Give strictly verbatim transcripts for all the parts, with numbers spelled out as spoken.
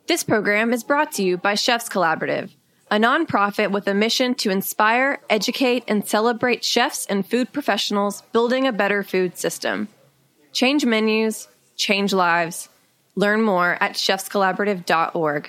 This program is brought to you by Chefs Collaborative, a nonprofit with a mission to inspire, educate, and celebrate chefs and food professionals building a better food system. Change menus, change lives. Learn more at chefs collaborative dot org.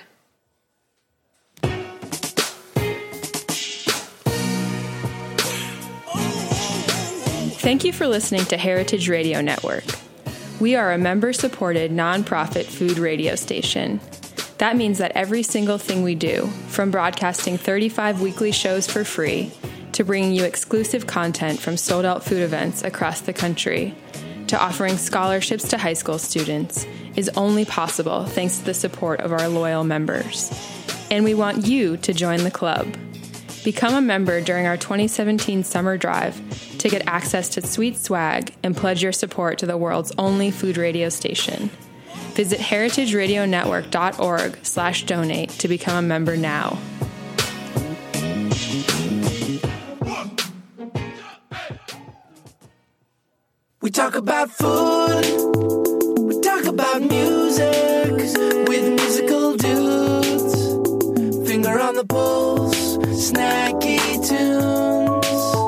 Thank you for listening to Heritage Radio Network. We are a member-supported nonprofit food radio station. That means that every single thing we do, from broadcasting thirty-five weekly shows for free to bringing you exclusive content from sold-out food events across the country, to offering scholarships to high school students, is only possible thanks to the support of our loyal members. And we want you to join the club. Become a member during our twenty seventeen summer drive to get access to sweet swag and pledge your support to the world's only food radio station. Visit heritage radio network dot org slash donate to become a member now. We talk about food, we talk about music, with musical dudes, finger on the pulse, snacky tunes.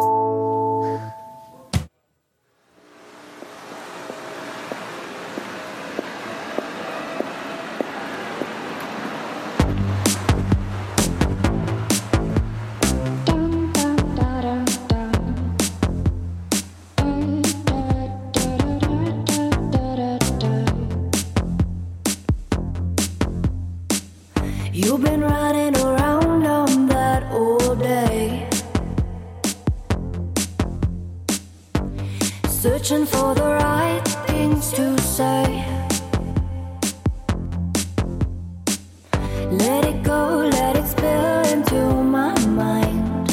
You've been running around on that all day, searching for the right things to say. Let it go, let it spill into my mind.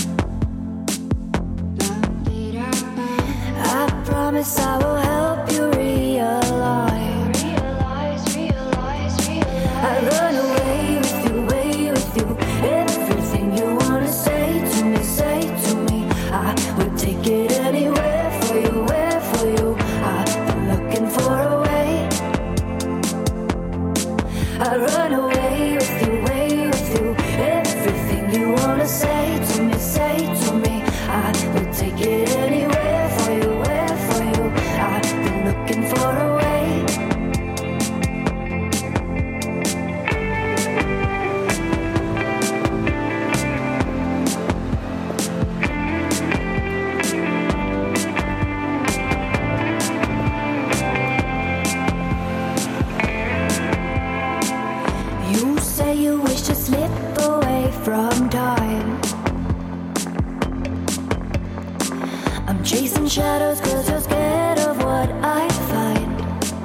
I promise I will help you realize, realize, realize, realize. I run away with you, way with you. Everything you wanna say to me, say to me. I would take it anywhere for you, where for you. I've been looking for a way. I run away with you, way with you. Everything you wanna say to me, say to me. I would take it anywhere for you, where for you. I've been looking for a way. You say you wish to slip away from time. I'm chasing shadows cause you're scared of what I find.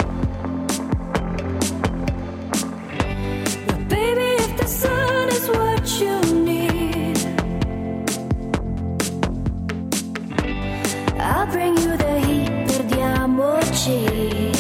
But baby, if the sun is what you need, I'll bring you the heat, perdiamoci.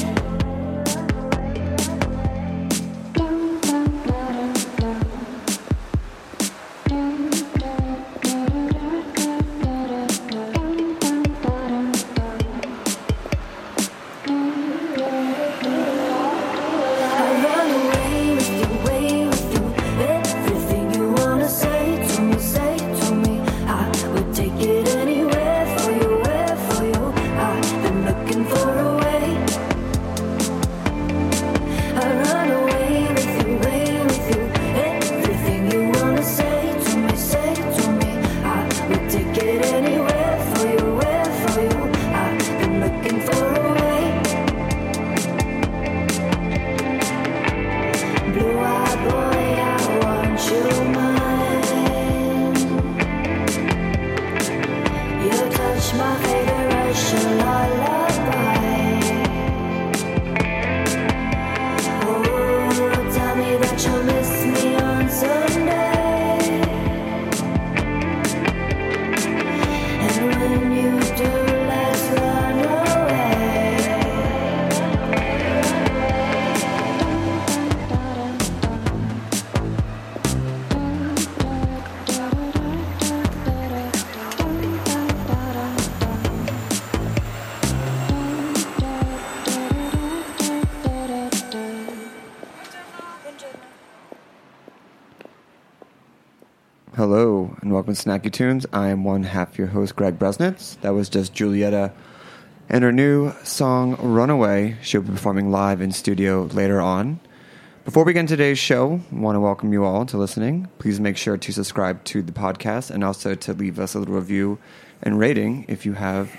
Hello, and welcome to Snacky Tunes. I am one half your host, Greg Bresnitz. That was just Julieta and her new song, Runaway. She'll be performing live in studio later on. Before we get into today's show, I want to welcome you all to listening. Please make sure to subscribe to the podcast and also to leave us a little review and rating if you have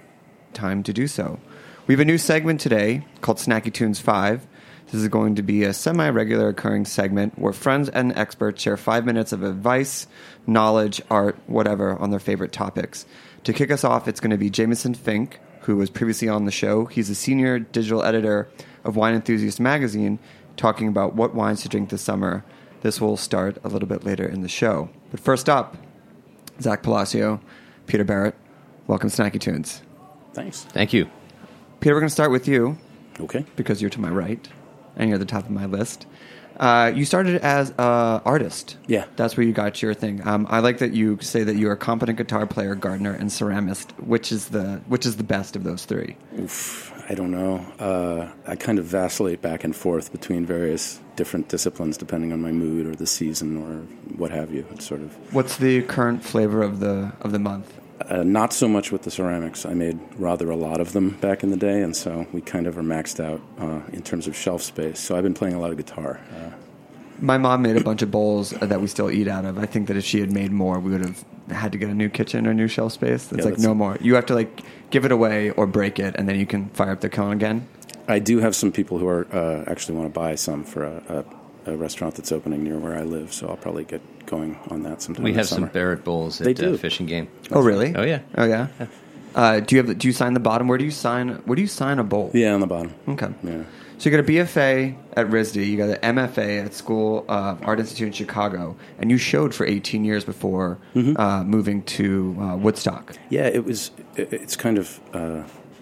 time to do so. We have a new segment today called Snacky Tunes five. This is going to be a semi-regular occurring segment where friends and experts share five minutes of advice, knowledge, art, whatever, on their favorite topics. To kick us off, it's going to be Jameson Fink, who was previously on the show. He's a senior digital editor of Wine Enthusiast magazine, talking about what wines to drink this summer. This will start a little bit later in the show. But first up, Zach Palacio, Peter Barrett. Welcome to Snacky Tunes. Thanks. Thank you. Peter, we're going to start with you. Okay. Because you're to my right, and you're at the top of my list. Uh, you started as an artist. Yeah. That's where you got your thing. Um, I like that you say that you're a competent guitar player, gardener, and ceramist. Which is the which is the best of those three? Oof, I don't know. Uh, I kind of vacillate back and forth between various different disciplines depending on my mood or the season or what have you. It's sort of. What's the current flavor of the of the month? Uh, not so much with the ceramics. I made rather a lot of them back in the day, and so we kind of are maxed out uh, in terms of shelf space. So I've been playing a lot of guitar. Uh, My mom made a bunch of bowls that we still eat out of. I think that if she had made more, we would have had to get a new kitchen or new shelf space. It's yeah, like no more. You have to like give it away or break it, and then you can fire up the kiln again. I do have some people who are uh, actually want to buy some for a, a, a restaurant that's opening near where I live, so I'll probably get going on that sometime. We this have summer. some Barrett bowls at They do. uh, Fishing Game. Oh really? Oh yeah. Oh yeah. Uh, do you have? The, do you sign the bottom? Where do you sign? Where do you sign a bowl? Yeah, on the bottom. Okay. Yeah. So you got a B F A at R I S D, you got an M F A at School of Art Institute in Chicago, and you showed for eighteen years before Mm-hmm. uh, moving to uh, Woodstock. Yeah, it was. It, it's kind of uh,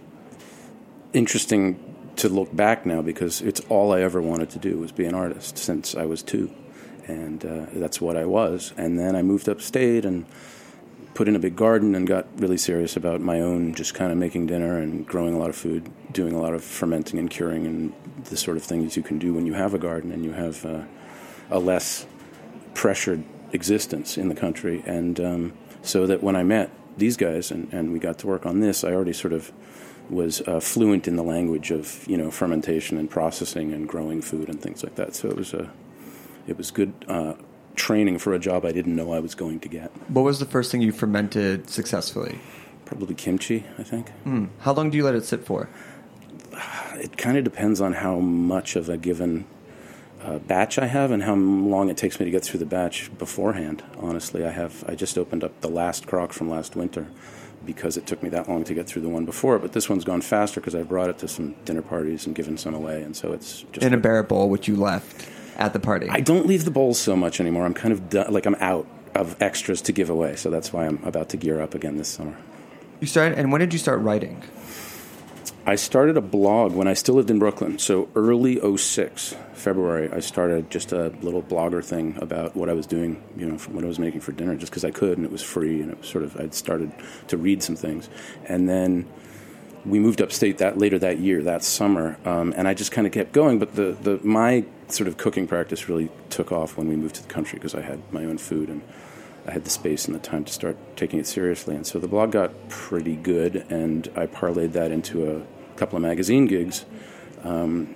interesting to look back now because it's all I ever wanted to do was be an artist since I was two, and uh, that's what I was. And then I moved upstate and put in a big garden and got really serious about my own just kind of making dinner and growing a lot of food, doing a lot of fermenting and curing and the sort of things you can do when you have a garden and you have uh, a less pressured existence in the country. And um, so that when I met these guys and, and we got to work on this, I already sort of was uh, fluent in the language of, you know, fermentation and processing and growing food and things like that. So it was a, it was good uh, training for a job I didn't know I was going to get. What was the first thing you fermented successfully? Probably kimchi, I think. Mm. How long do you let it sit for? It kind of depends on how much of a given uh, batch I have and how long it takes me to get through the batch beforehand. Honestly, I have. I just opened up the last crock from last winter because it took me that long to get through the one before. But this one's gone faster because I brought it to some dinner parties and given some away, and so it's just in a Barrett bowl, which you left at the party. I don't leave the bowls so much anymore. I'm kind of done, like I'm out of extras to give away, so that's why I'm about to gear up again this summer. You started, and when did you start writing? I started a blog when I still lived in Brooklyn. So early oh six, February, I started just a little blogger thing about what I was doing, you know, from what I was making for dinner, just because I could, and it was free, and it was sort of, I'd started to read some things. And then we moved upstate that later that year, that summer, um, and I just kind of kept going. But the, the my sort of cooking practice really took off when we moved to the country because I had my own food and I had the space and the time to start taking it seriously. And so the blog got pretty good, and I parlayed that into a couple of magazine gigs. Um,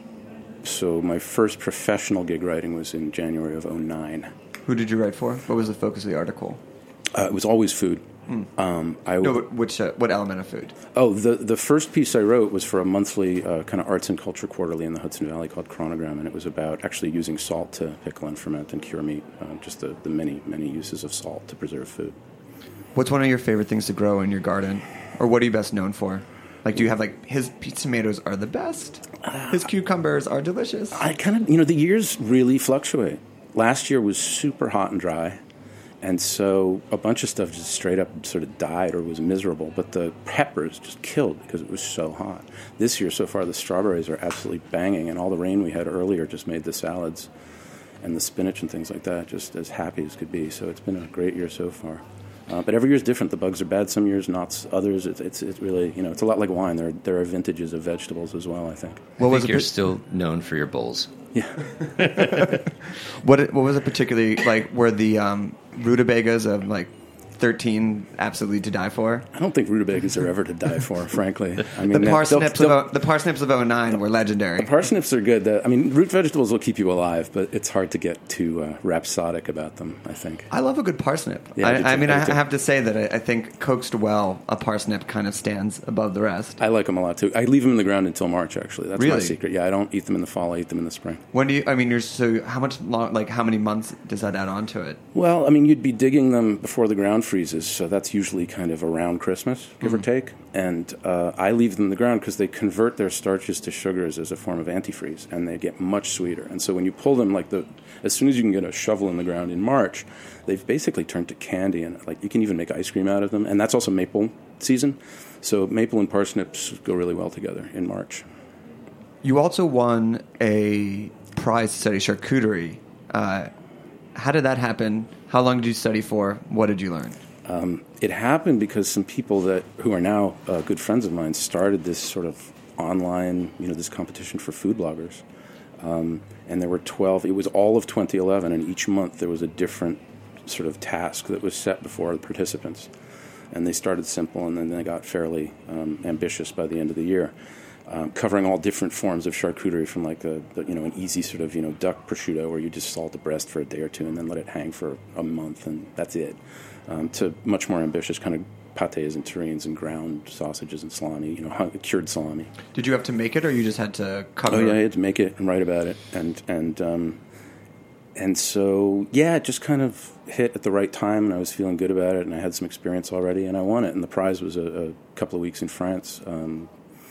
so my first professional gig writing was in January of oh nine. Who did you write for? What was the focus of the article? Uh, it was always food. Mm. Um, I no, but which uh, what element of food? Oh, the the first piece I wrote was for a monthly uh, kind of arts and culture quarterly in the Hudson Valley called Chronogram, and it was about actually using salt to pickle and ferment and cure meat, uh, just the, the many, many uses of salt to preserve food. What's one of your favorite things to grow in your garden? Or what are you best known for? Like, do you have, like, his peach tomatoes are the best? His cucumbers are delicious? I kind of, you know, the years really fluctuate. Last year was super hot and dry. And so a bunch of stuff just straight up sort of died or was miserable. But the peppers just killed because it was so hot. This year, so far, the strawberries are absolutely banging. And all the rain we had earlier just made the salads and the spinach and things like that just as happy as could be. So it's been a great year so far. Uh, but every year is different. The bugs are bad some years, not others. It's, it's it's really, you know, it's a lot like wine. There there are vintages of vegetables as well, I think. What I was think you're it? still known for your bowls. Yeah. What what was it particularly like? Were the um, rutabagas of like thirteen absolutely to die for? I don't think rutabagas are ever to die for, frankly. I mean, The they'll- parsnips they'll- of o- the parsnips of oh nine were legendary. The parsnips are good. The, I mean, root vegetables will keep you alive, but it's hard to get too uh, rhapsodic about them, I think. I love a good parsnip. Yeah, I do I, I too. mean, I I, do too. I have to say that I, I think coaxed well, a parsnip kind of stands above the rest. I like them a lot, too. I leave them in the ground until March, actually. That's my Really? secret. Yeah, I don't eat them in the fall. I eat them in the spring. When do you? I mean, you're so how much long? Like how many months does that add on to it? Well, I mean, you'd be digging them before the ground freezes, so that's usually kind of around Christmas, give or take. And uh, I leave them in the ground because they convert their starches to sugars as a form of antifreeze, and they get much sweeter. And so when you pull them, like the as soon as you can get a shovel in the ground in March, they've basically turned to candy, and like you can even make ice cream out of them. And that's also maple season, so maple and parsnips go really well together in March. You also won a prize to study charcuterie. Uh, how did that happen? How long did you study for? What did you learn? Um, it happened because some people that who are now uh, good friends of mine started this sort of online, you know, this competition for food bloggers. Um, and there were twelve. It was all of twenty eleven, and each month there was a different sort of task that was set before the participants. And they started simple, and then they got fairly um, ambitious by the end of the year, um, covering all different forms of charcuterie, from like a, the, you know, an easy sort of, you know, duck prosciutto where you just salt the breast for a day or two and then let it hang for a month, and that's it. Um, to much more ambitious kind of pâtés and terrines and ground sausages and salami, you know, hung, cured salami. Did you have to make it, or you just had to cover? Oh yeah, I had to make it and write about it, and and um, and so yeah, it just kind of hit at the right time, and I was feeling good about it, and I had some experience already, and I won it, and the prize was a, a couple of weeks in France, um,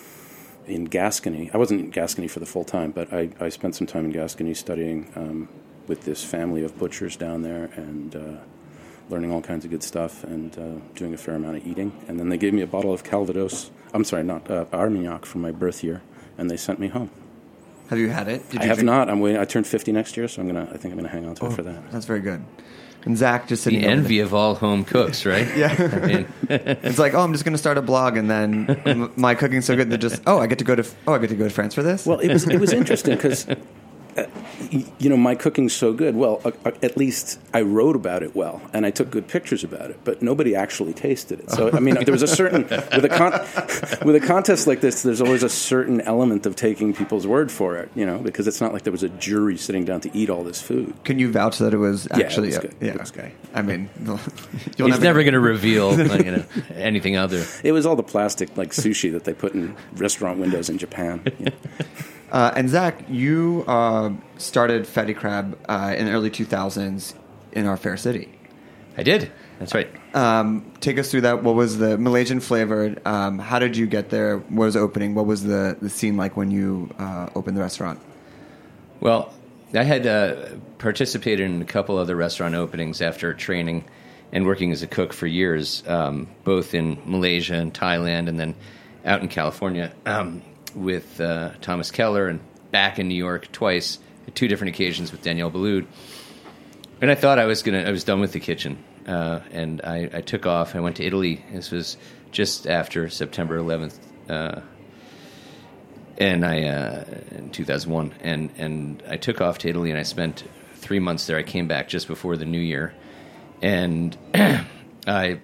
in Gascony. I wasn't in Gascony for the full time, but I, I spent some time in Gascony studying um, with this family of butchers down there, and uh, learning all kinds of good stuff, and uh, doing a fair amount of eating. And then they gave me a bottle of Calvados. I'm sorry, not uh, Armagnac from my birth year, and they sent me home. Have you had it? Did I you have drink- not. I'm waiting. I turned fifty next year, so I'm gonna. I think I'm gonna hang on to Oh, it for that. That's very good. And Zach just sitting The over envy of all home cooks, right? Yeah. I mean, It's like, oh, I'm just going to start a blog, and then m- my cooking's so good that just, oh, I get to go to, oh, I get to go to France for this. Well, it was it was interesting because, uh, y- you know, my cooking's so good. Well, uh, uh, at least I wrote about it well, and I took good pictures about it, but nobody actually tasted it. So, I mean, there was a certain with a con- with a contest like this, there's always a certain element of taking people's word for it, you know, because it's not like there was a jury sitting down to eat all this food. Can you vouch that it was Yeah, it actually? was a- good. yeah, It was okay. I mean, you'll he's never going to reveal like, you know, anything other. It was all the plastic like sushi that they put in restaurant windows in Japan. You know. Uh, and Zach, you uh, started Fatty Crab uh, in the early two thousands in our fair city. I did. That's right. Um, take us through that. What was the Malaysian flavored? Um, how did you get there? What was the opening? What was the, the scene like when you uh, opened the restaurant? Well, I had uh, participated in a couple other restaurant openings after training and working as a cook for years, um, both in Malaysia and Thailand, and then out in California um, with uh, Thomas Keller, and back in New York twice, at two different occasions with Danielle Boulud. And I thought I was gonna, I was done with the kitchen, uh, and I, I took off. I went to Italy. This was just after September eleventh. Uh, And I, uh, in two thousand one, and, and I took off to Italy, and I spent three months there. I came back just before the new year, and I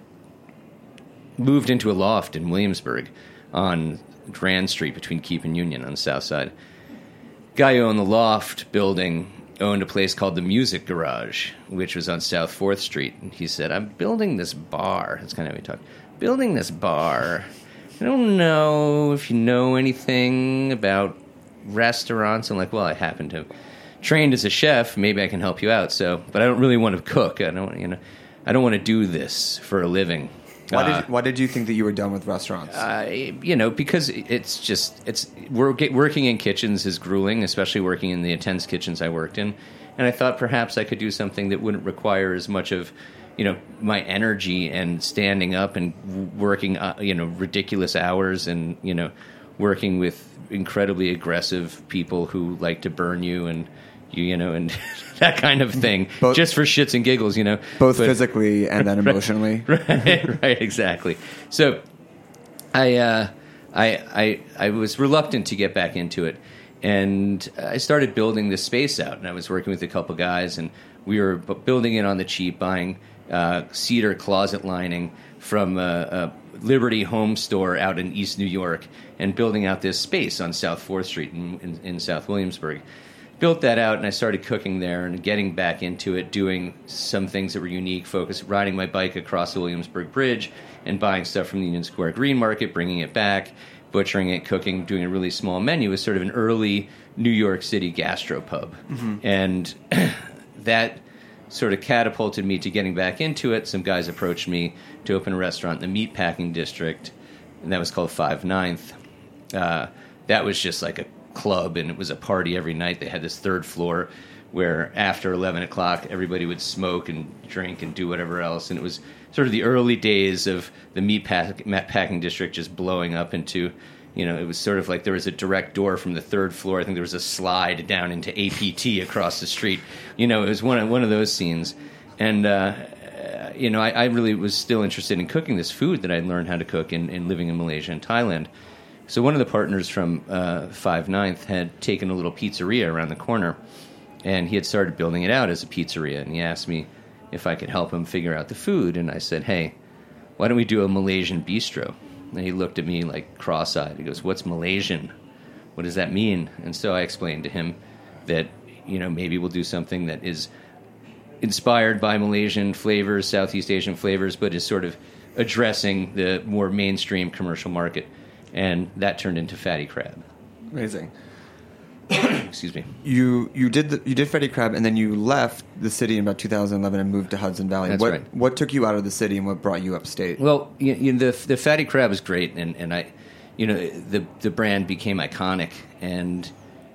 moved into a loft in Williamsburg on Grand Street between Keep and Union on the south side. Guy who owned the loft building owned a place called the Music Garage, which was on South fourth Street. And he said, I'm building this bar. That's kind of how he talked. Building this bar. I don't know if you know anything about restaurants. I'm like, well, I happen to trained as a chef. Maybe I can help you out. So, but I don't really want to cook. I don't, you know, I don't want to do this for a living. Why Uh, did Why did you think that you were done with restaurants? I, you know, because it's just it's work, working in kitchens is grueling, especially working in the intense kitchens I worked in. And I thought perhaps I could do something that wouldn't require as much of, you know, my energy and standing up and working, uh, you know, ridiculous hours and, you know, working with incredibly aggressive people who like to burn you and you, you know, and that kind of thing, Both- just for shits and giggles, you know. Both But- physically and then emotionally. right, right, exactly. So, I, uh, I, I, I was reluctant to get back into it, And I started building this space out, and I was working with a couple guys, and we were bu- building it on the cheap, buying uh, cedar closet lining from a, a Liberty Home Store out in East New York, and building out this space on South fourth Street in, in, in South Williamsburg. Built that out, and I started cooking there and getting back into it, doing some things that were unique, focus, riding my bike across the Williamsburg Bridge and buying stuff from the Union Square Green Market, bringing it back, butchering it, cooking, doing a really small menu. It was sort of an early New York City gastropub. Mm-hmm. And that sort of catapulted me to getting back into it. Some guys approached me to open a restaurant in the Meatpacking District, and that was called Five Ninth. Uh, that was just like a club, and it was a party every night. They had this third floor where after eleven o'clock everybody would smoke and drink and do whatever else, and it was sort of the early days of the meat, pack, meat packing district just blowing up into, you know, it was sort of like there was a direct door from the third floor. I think there was a slide down into A P T across the street. You know, it was one of, one of those scenes. And uh, you know, I, I really was still interested in cooking this food that I'd learned how to cook in, in living in Malaysia and Thailand. So one of the partners from uh, Five Ninth had taken a little pizzeria around the corner, and he had started building it out as a pizzeria. And he asked me if I could help him figure out the food. And I said, hey, why don't we do a Malaysian bistro? And he looked at me like cross-eyed. He goes, what's Malaysian? What does that mean? And so I explained to him that, you know, maybe we'll do something that is inspired by Malaysian flavors, Southeast Asian flavors, but is sort of addressing the more mainstream commercial market. And that turned into Fatty Crab. Amazing. Excuse me. You you did the, you did Fatty Crab, and then you left the city in about two thousand eleven and moved to Hudson Valley. That's what, right. What took you out of the city, and what brought you upstate? Well, you, you know, the the Fatty Crab was great, and, and I, you know, the the brand became iconic, and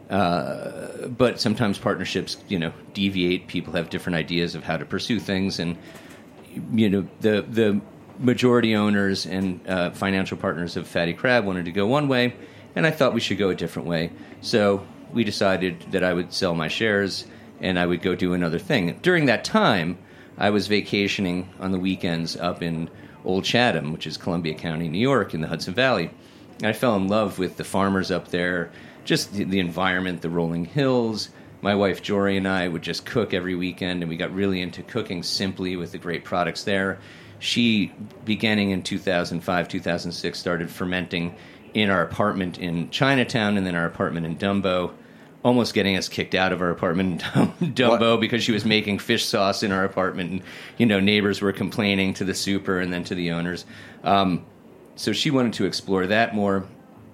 uh, but sometimes partnerships, you know, deviate. People have different ideas of how to pursue things, and you know, the the majority owners and uh, financial partners of Fatty Crab wanted to go one way, and I thought we should go a different way. So we decided that I would sell my shares and I would go do another thing. During that time, I was vacationing on the weekends up in Old Chatham, which is Columbia County, New York, in the Hudson Valley. And I fell in love with the farmers up there, just the, the environment, the rolling hills. My wife Jory and I would just cook every weekend, and we got really into cooking simply with the great products there. She, beginning in two thousand five, two thousand six, started fermenting in our apartment in Chinatown and then our apartment in Dumbo, almost getting us kicked out of our apartment in Dumbo what? because she was making fish sauce in our apartment, and you know, neighbors were complaining to the super and then to the owners. Um, so she wanted to explore that more,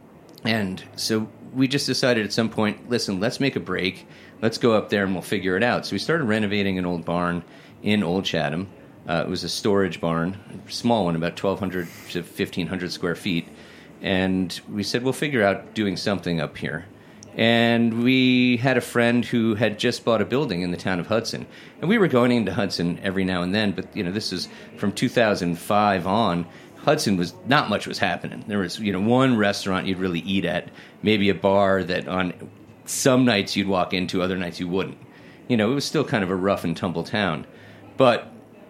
and so we just decided at some point, listen, let's make a break. Let's go up there and we'll figure it out. So we started renovating an old barn in Old Chatham. Uh, it was a storage barn, a small one, about twelve hundred to fifteen hundred square feet. And we said, we'll figure out doing something up here. And we had a friend who had just bought a building in the town of Hudson. And we were going into Hudson every now and then, but, you know, this is from two thousand five on. Hudson was, not much was happening. There was, you know, one restaurant you'd really eat at, maybe a bar that on some nights you'd walk into, other nights you wouldn't. You know, it was still kind of a rough and tumble town. But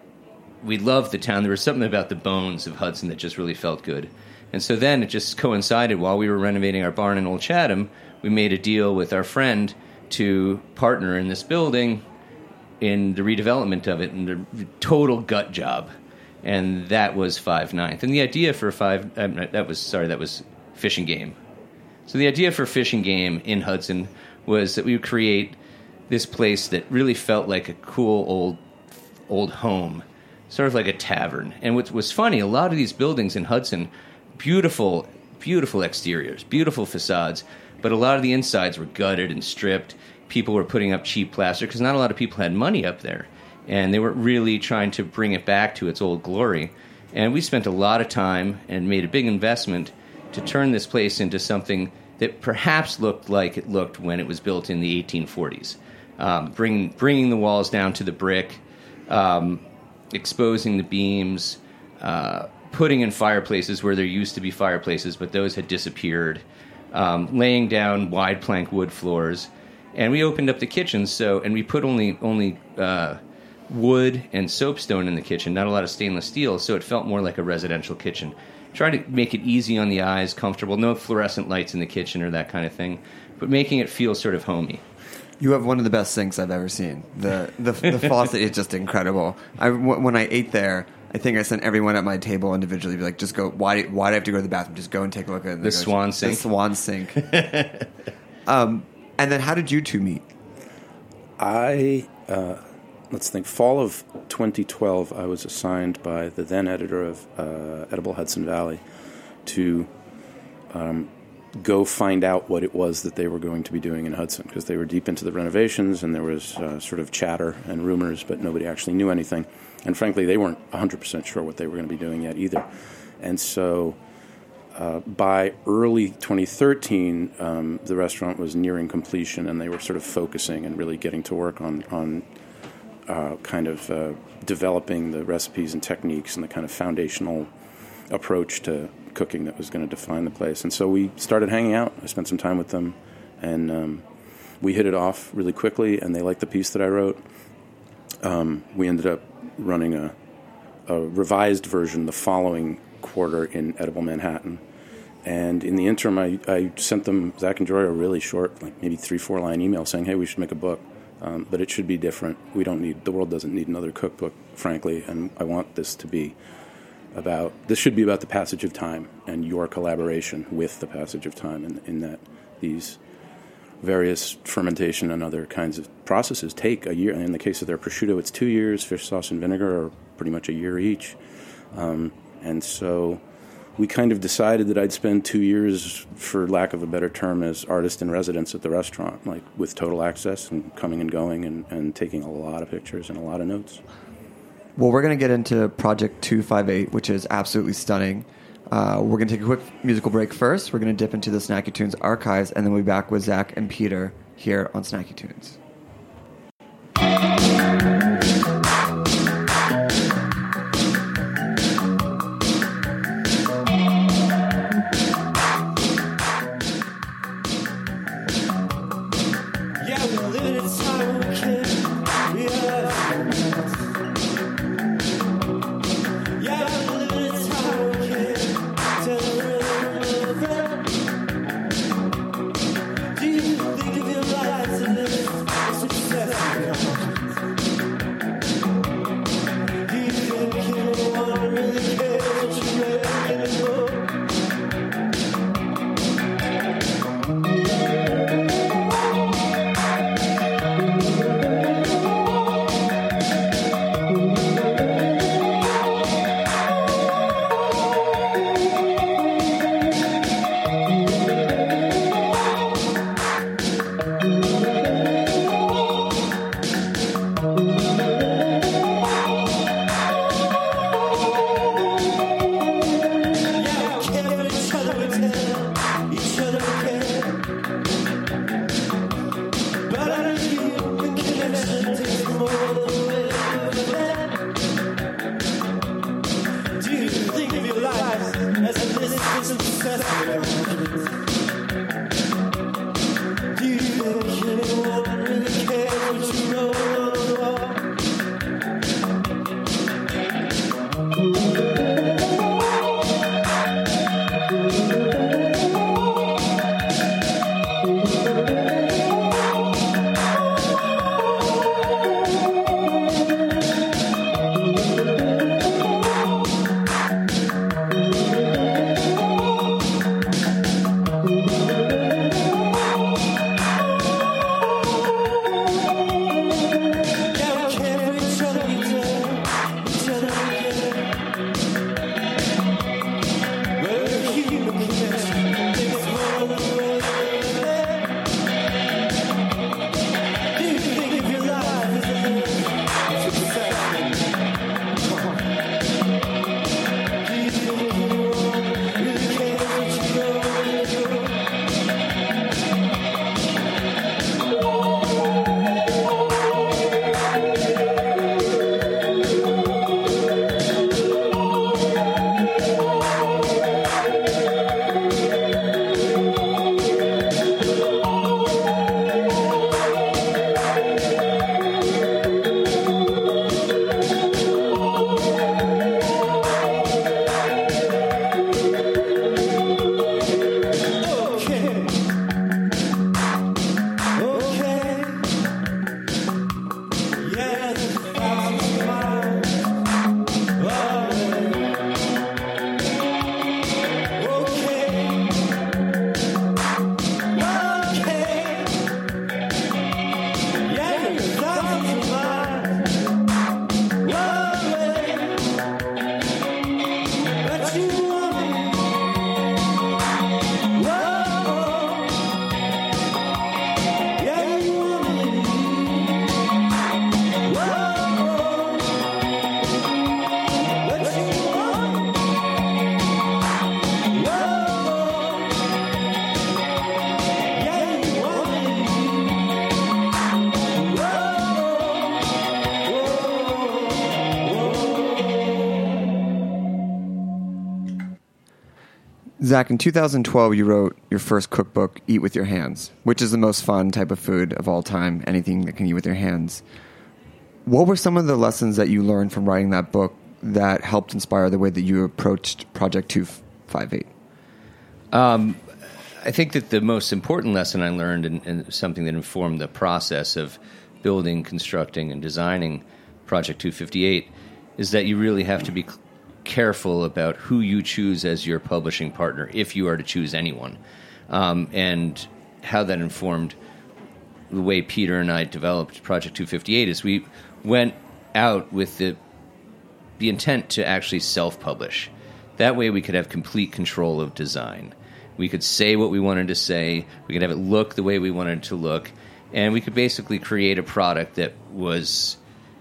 we loved the town. There was something about the bones of Hudson that just really felt good. And so then it just coincided while we were renovating our barn in Old Chatham, we made a deal with our friend to partner in this building in the redevelopment of it, and the total gut job. And that was Five Ninth. And the idea for Five, uh, that was, sorry, that was Fish and Game. So the idea for Fish and Game in Hudson was that we would create this place that really felt like a cool old, old home, sort of like a tavern. And what was funny, a lot of these buildings in Hudson, beautiful, beautiful exteriors, beautiful facades, but a lot of the insides were gutted and stripped. People were putting up cheap plaster because not a lot of people had money up there. And they were really trying to bring it back to its old glory. And we spent a lot of time and made a big investment to turn this place into something that perhaps looked like it looked when it was built in the eighteen forties. Um, bring, bringing the walls down to the brick, um, exposing the beams, uh, putting in fireplaces where there used to be fireplaces, but those had disappeared, um, laying down wide plank wood floors. And we opened up the kitchen, so and we put only only uh, wood and soapstone in the kitchen, not a lot of stainless steel, so it felt more like a residential kitchen. try to make it easy on the eyes, comfortable, no fluorescent lights in the kitchen or that kind of thing, but making it feel sort of homey. You have one of the best sinks I've ever seen. The the, the faucet is just incredible. I, w- when I ate there, I think I sent everyone at my table individually, be like, just go, why, why do I have to go to the bathroom? Just go and take a look at it. The swan sink. The swan sink. um, and then how did you two meet? I, uh, let's think, fall of twenty twelve, I was assigned by the then editor of uh, Edible Hudson Valley to um, go find out what it was that they were going to be doing in Hudson, because they were deep into the renovations and there was uh, sort of chatter and rumors, but nobody actually knew anything. And frankly, they weren't one hundred percent sure what they were going to be doing yet either. And so uh, by early twenty thirteen, um, the restaurant was nearing completion, and they were sort of focusing and really getting to work on, on uh, kind of uh, developing the recipes and techniques and the kind of foundational approach to cooking that was going to define the place. And so we started hanging out. I spent some time with them, and um, we hit it off really quickly, and they liked the piece that I wrote. Um, we ended up running a, a revised version the following quarter in Edible Manhattan. And in the interim, I, I sent them, Zach and Joy, a really short, like maybe three, four line email saying, hey, we should make a book. Um, but it should be different. We don't need, the world doesn't need another cookbook, frankly, and I want this to be about, this should be about the passage of time and your collaboration with the passage of time, in, in that these various fermentation and other kinds of processes take a year. And in the case of their prosciutto, it's two years. Fish sauce and vinegar are pretty much a year each. Um, and so we kind of decided that I'd spend two years, for lack of a better term, as artist in residence at the restaurant, like with total access and coming and going and, and taking a lot of pictures and a lot of notes. Well, we're going to get into Project two fifty-eight, which is absolutely stunning. Uh, we're going to take a quick musical break first. We're going to dip into the Snacky Tunes archives, and then we'll be back with Zach and Peter here on Snacky Tunes. Do you think of your life and live Zach, in two thousand twelve, you wrote your first cookbook, Eat With Your Hands, which is the most fun type of food of all time, anything that can eat with your hands. What were some of the lessons that you learned from writing that book that helped inspire the way that you approached Project two fifty-eight? Um, I think that the most important lesson I learned, and, and something that informed the process of building, constructing, and designing Project two fifty-eight, is that you really have to be careful about who you choose as your publishing partner, if you are to choose anyone, um, and how that informed the way Peter and I developed Project two fifty-eight. Is we went out with the the intent to actually self-publish. That way we could have complete control of design. We could say what we wanted to say, we could have it look the way we wanted it to look, and we could basically create a product that was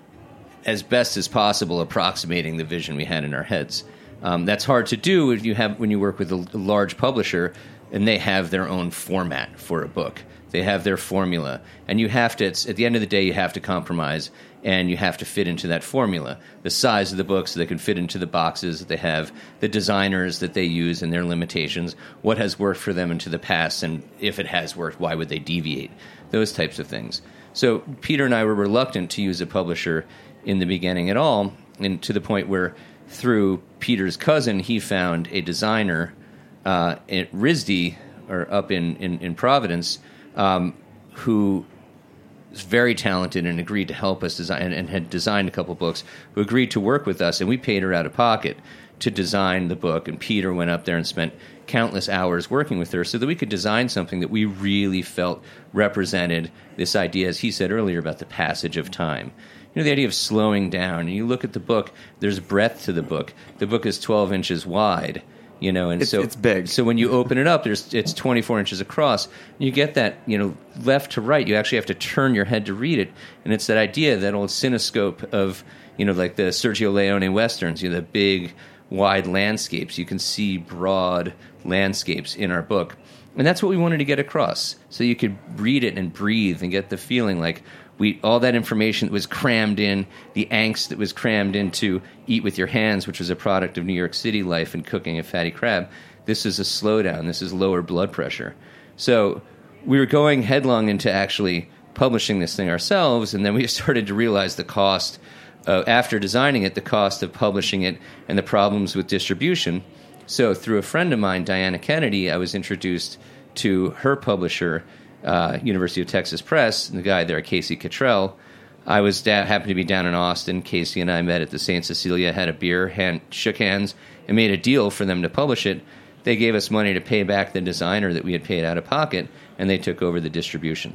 as best as possible approximating the vision we had in our heads. Um, that's hard to do if you have when you work with a, a large publisher and they have their own format for a book. They have their formula, and you have to. It's, at the end of the day, you have to compromise, and you have to fit into that formula. The size of the book, so they can fit into the boxes that they have, the designers that they use and their limitations, what has worked for them into the past, and if it has worked, why would they deviate? Those types of things. So Peter and I were reluctant to use a publisher in the beginning at all, and to the point where through Peter's cousin, he found a designer uh, at R I S D, or up in, in, in Providence, um, who was very talented and agreed to help us design, and, and had designed a couple books, who agreed to work with us, and we paid her out of pocket to design the book, and Peter went up there and spent countless hours working with her so that we could design something that we really felt represented this idea, as he said earlier, about the passage of time. You know, the idea of slowing down. And you look at the book, there's breadth to the book. The book is twelve inches wide, you know, and it's, so it's big. So when you open it up, there's it's twenty-four inches across. You get that, you know, left to right. You actually have to turn your head to read it. And it's that idea, that old cinescope of, you know, like the Sergio Leone westerns, you know, the big, wide landscapes. You can see broad landscapes in our book. And that's what we wanted to get across. So you could read it and breathe and get the feeling like we all that information that was crammed in, the angst that was crammed into Eat With Your Hands, which was a product of New York City life and cooking a fatty crab. This is a slowdown. This is lower blood pressure. So we were going headlong into actually publishing this thing ourselves, and then we started to realize the cost, uh, after designing it, the cost of publishing it and the problems with distribution. So through a friend of mine, Diana Kennedy, I was introduced to her publisher, uh, University of Texas Press, and the guy there, Casey Cottrell. I was da- happened to be down in Austin. Casey and I met at the Saint Cecilia, had a beer, hand, shook hands, and made a deal for them to publish it. They gave us money to pay back the designer that we had paid out of pocket, and they took over the distribution.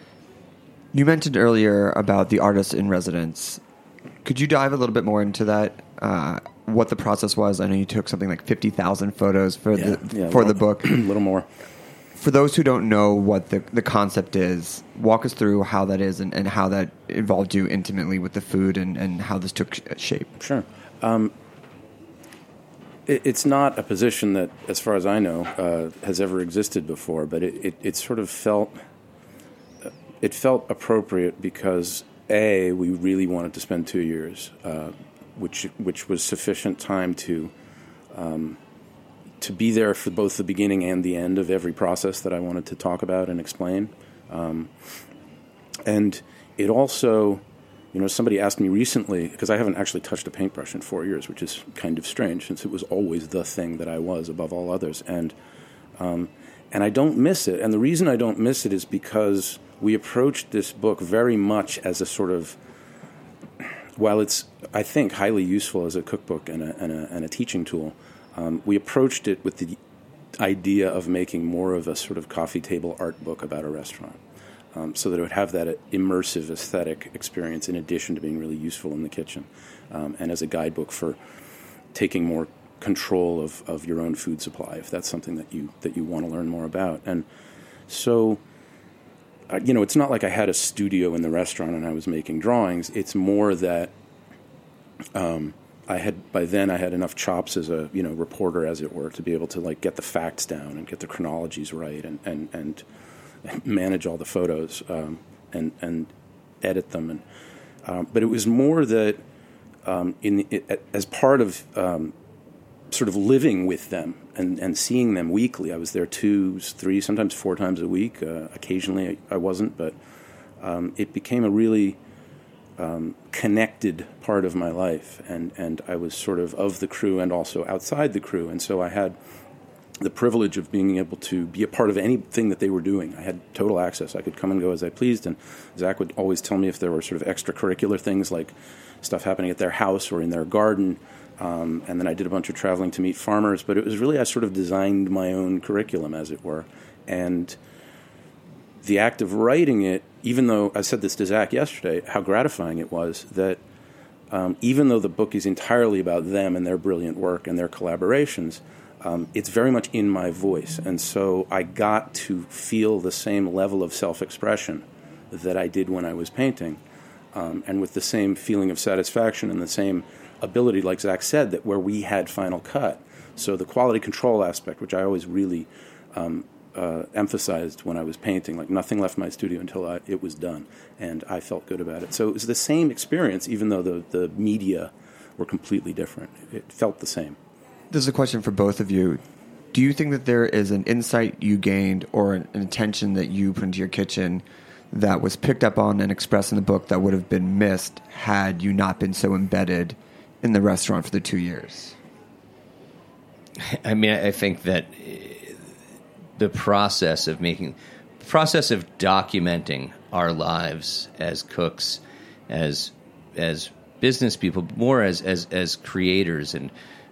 You mentioned earlier about the artist in residence. Could you dive a little bit more into that? Uh, what the process was? I know you took something like fifty thousand photos for yeah, the yeah, for little, the book. A little more. For those who don't know what the, the concept is, walk us through how that is and, and how that involved you intimately with the food and, and how this took shape. Sure. Um, it, it's not a position that, as far as I know, uh, has ever existed before, but it, it, it sort of felt it felt appropriate because, A, we really wanted to spend two years, uh, which which was sufficient time to um, to be there for both the beginning and the end of every process that I wanted to talk about and explain. Um, and it also, you know, somebody asked me recently, because I haven't actually touched a paintbrush in four years, which is kind of strange since it was always the thing that I was above all others. And um, and I don't miss it. And the reason I don't miss it is because we approached this book very much as a sort of, while it's, I think, highly useful as a cookbook and a, and a, and a teaching tool, um, we approached it with the idea of making more of a sort of coffee table art book about a restaurant, um, so that it would have that immersive aesthetic experience in addition to being really useful in the kitchen, um, and as a guidebook for taking more control of, of your own food supply, if that's something that you that you want to learn more about. And so, uh, you know, it's not like I had a studio in the restaurant and I was making drawings. It's more that um, I had, by then I had enough chops as a, you know, reporter, as it were, to be able to like get the facts down and get the chronologies right and, and, and manage all the photos um, and, and edit them. And um, but it was more that um, in it, as part of um, sort of living with them and, and seeing them weekly. I was there two, three, sometimes four times a week. Uh, occasionally I, I wasn't, but um, it became a really um, connected part of my life. And, and I was sort of of the crew and also outside the crew. And so I had the privilege of being able to be a part of anything that they were doing. I had total access. I could come and go as I pleased. And Zach would always tell me if there were sort of extracurricular things like stuff happening at their house or in their garden. Um, and then I did a bunch of traveling to meet farmers, but it was really, I sort of designed my own curriculum, as it were. And the act of writing it, even though, I said this to Zach yesterday, how gratifying it was that um, even though the book is entirely about them and their brilliant work and their collaborations, um, it's very much in my voice. And so I got to feel the same level of self-expression that I did when I was painting, um, and with the same feeling of satisfaction and the same ability, like Zach said, that where we had final cut. So the quality control aspect, which I always really um, uh, emphasized when I was painting, like nothing left my studio until I, it was done, and I felt good about it. So it was the same experience, even though the, the media were completely different. It felt the same. This is a question for both of you. Do you think that there is an insight you gained or an, an intention that you put into your kitchen that was picked up on and expressed in the book that would have been missed had you not been so embedded in the restaurant for the two years? I mean, I think that the process of making, the process of documenting our lives as cooks, as as business people, more as as, as creators and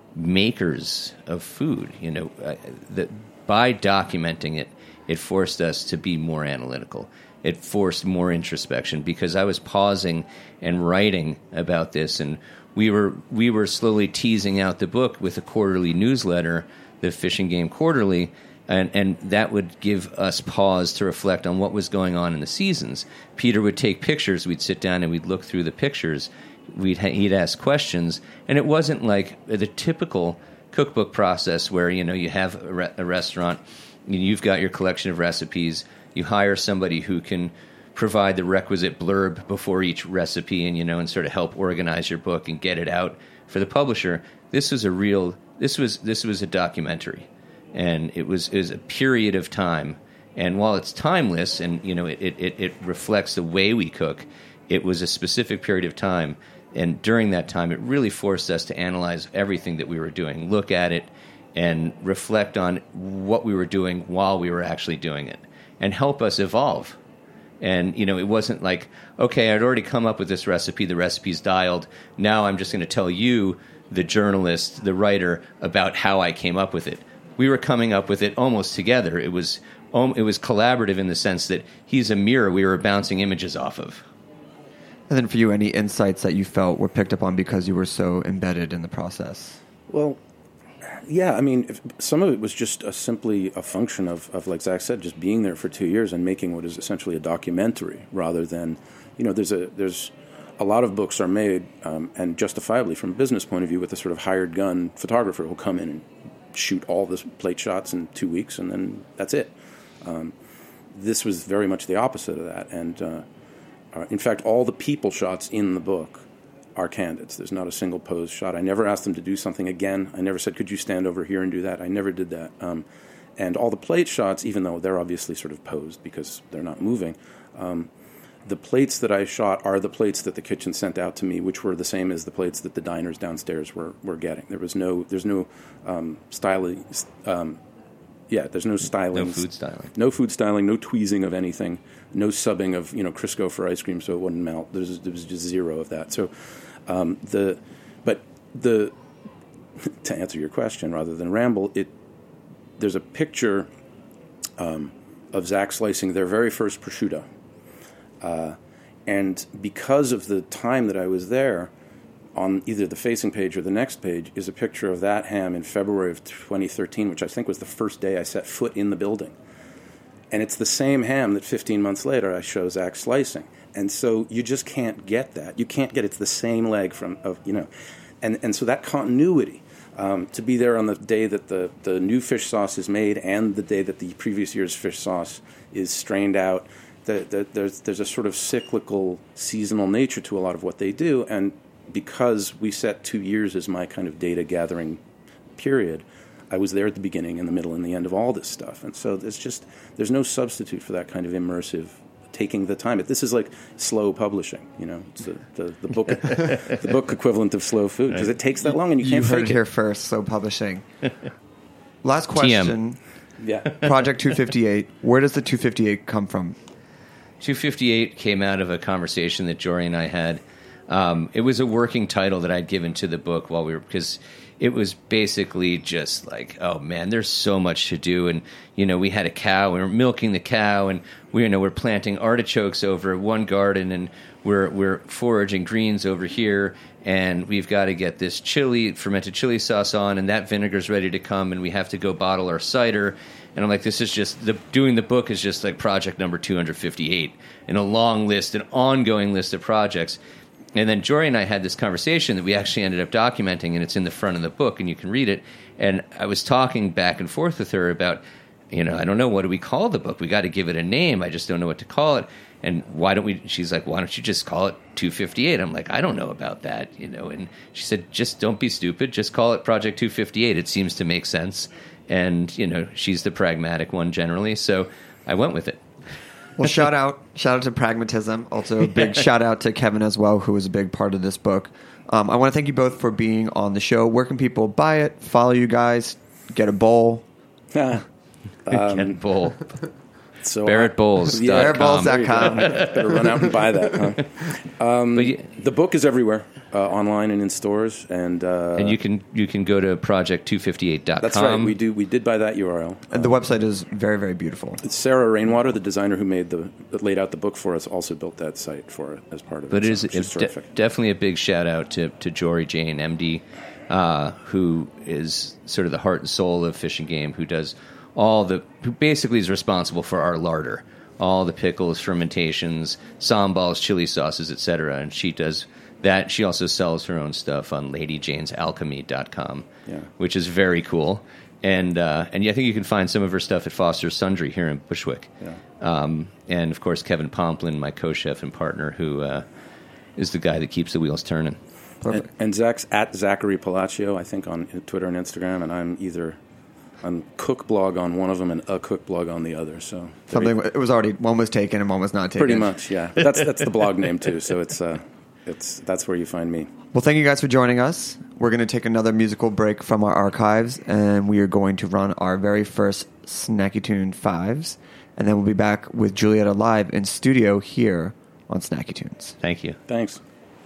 makers of food, you know, uh, that by documenting it, it forced us to be more analytical. It forced more introspection, because I was pausing and writing about this, and we were we were slowly teasing out the book with a quarterly newsletter, the Fish and Game Quarterly, and, and that would give us pause to reflect on what was going on in the seasons. Peter would take pictures, we'd sit down and we'd look through the pictures, we'd ha- he'd ask questions, and it wasn't like the typical cookbook process where, you know, you have a, re- a restaurant, you've got your collection of recipes, you hire somebody who can provide the requisite blurb before each recipe, and you know, and sort of help organize your book and get it out for the publisher. This was a real. This was this was a documentary, and it was is a period of time. And while it's timeless, and you know, it, it it reflects the way we cook, it was a specific period of time. And during that time, it really forced us to analyze everything that we were doing, look at it, and reflect on what we were doing while we were actually doing it, and help us evolve. And, you know, it wasn't like, okay, I'd already come up with this recipe, the recipe's dialed, now I'm just going to tell you, the journalist, the writer, about how I came up with it. We were coming up with it almost together. It was um, it was collaborative in the sense that he's a mirror we were bouncing images off of. And then for you, any insights that you felt were picked up on because you were so embedded in the process? Well, yeah, I mean, if, some of it was just a, simply a function of, of, like Zach said, just being there for two years and making what is essentially a documentary rather than, you know, there's a there's a lot of books are made, um, and justifiably from a business point of view, with a sort of hired gun photographer who'll come in and shoot all the plate shots in two weeks and then that's it. Um, this was very much the opposite of that. And uh, uh, in fact, all the people shots in the book are candids. There's not a single pose shot. I never asked them to do something again. I never said, could you stand over here and do that? I never did that. Um, and all the plate shots, even though they're obviously sort of posed because they're not moving, um, the plates that I shot are the plates that the kitchen sent out to me, which were the same as the plates that the diners downstairs were, were getting. There was no, there's no um, styling, um, yeah, there's no styling. No food styling. No food styling, no tweezing of anything, no subbing of, you know, Crisco for ice cream so it wouldn't melt. There's, there was just zero of that. So um, the, but the, to answer your question rather than ramble, it, there's a picture um, of Zach slicing their very first prosciutto. Uh, and because of the time that I was there, on either the facing page or the next page is a picture of that ham in February of twenty thirteen, which I think was the first day I set foot in the building. And it's the same ham that fifteen months later I show Zach slicing. And so you just can't get that. You can't get it's the same leg from, of you know. And, and so that continuity, um, to be there on the day that the, the new fish sauce is made and the day that the previous year's fish sauce is strained out, the, the, there's, there's a sort of cyclical, seasonal nature to a lot of what they do. And because we set two years as my kind of data gathering period, I was there at the beginning and the middle and the end of all this stuff. And so there's just, there's no substitute for that kind of immersive, taking the time. This is like slow publishing, you know, it's the, the, the book the book equivalent of slow food, because it takes that long and you can't You heard fake it here it. first, Slow Publishing. Last question. Yeah. Project two fifty-eight. Where does the two fifty-eight come from? two fifty-eight came out of a conversation that Jory and I had. Um, it was a working title that I'd given to the book while we were, because it was basically just like, oh man, there's so much to do. And, you know, we had a cow, we were milking the cow, and we, you know, we're planting artichokes over one garden, and we're, we're foraging greens over here. And we've got to get this chili, fermented chili sauce on, and that vinegar's ready to come, and we have to go bottle our cider. And I'm like, this is just, the, doing the book is just like project number two hundred fifty-eight, and a long list, an ongoing list of projects. And then Jory and I had this conversation that we actually ended up documenting, and it's in the front of the book, and you can read it. And I was talking back and forth with her about, you know, I don't know, what do we call the book? We got to give it a name. I just don't know what to call it. And why don't we, she's like, why don't you just call it two fifty-eight? I'm like, I don't know about that, you know. And she said, just don't be stupid. Just call it Project two fifty-eight. It seems to make sense. And, you know, she's the pragmatic one generally. So I went with it. Well, shout out, shout out to Pragmatism. Also, a big shout out to Kevin as well, who was a big part of this book. Um, I want to thank you both for being on the show. Where can people buy it, follow you guys, get a bowl? Um, Get bowl. So Barrett Bowles. Yeah, barrett bowls dot com. Better run out and buy that. Huh? Um, But you- the book is everywhere, uh, online and in stores, and uh, And you can you can go to project two fifty-eight dot com. that's right. We do. We did buy that U R L. And the website is very, very beautiful. It's Sarah Rainwater, the designer who made the that laid out the book for us, also built that site for it as part of But it. it is so she's it's de- terrific. definitely a big shout out to, to Jory Jane, M D, uh, who is sort of the heart and soul of Fish and Game, who does all the, who basically is responsible for our larder, all the pickles, fermentations, samballs, chili sauces, et cetera. And she does that. She also sells her own stuff on lady janes alchemy dot com, Yeah. which is very cool. And uh, and yeah, I think you can find some of her stuff at Foster's Sundry here in Bushwick. Yeah. Um, and, of course, Kevin Pomplin, my co-chef and partner, who uh, is the guy that keeps the wheels turning. And, and Zach's at Zachary Palacio, I think, on Twitter and Instagram, and I'm either on Cook Blog on one of them and a Cook Blog on the other. So Something it was already one was taken and one was not taken. pretty much, yeah. That's that's the blog name too. So it's uh, it's that's where you find me. Well, thank you guys for joining us. We're going to take another musical break from our archives, and we are going to run our very first Snacky Tune Fives, and then we'll be back with Julietta live in studio here on Snacky Tunes. Thank you. Thanks.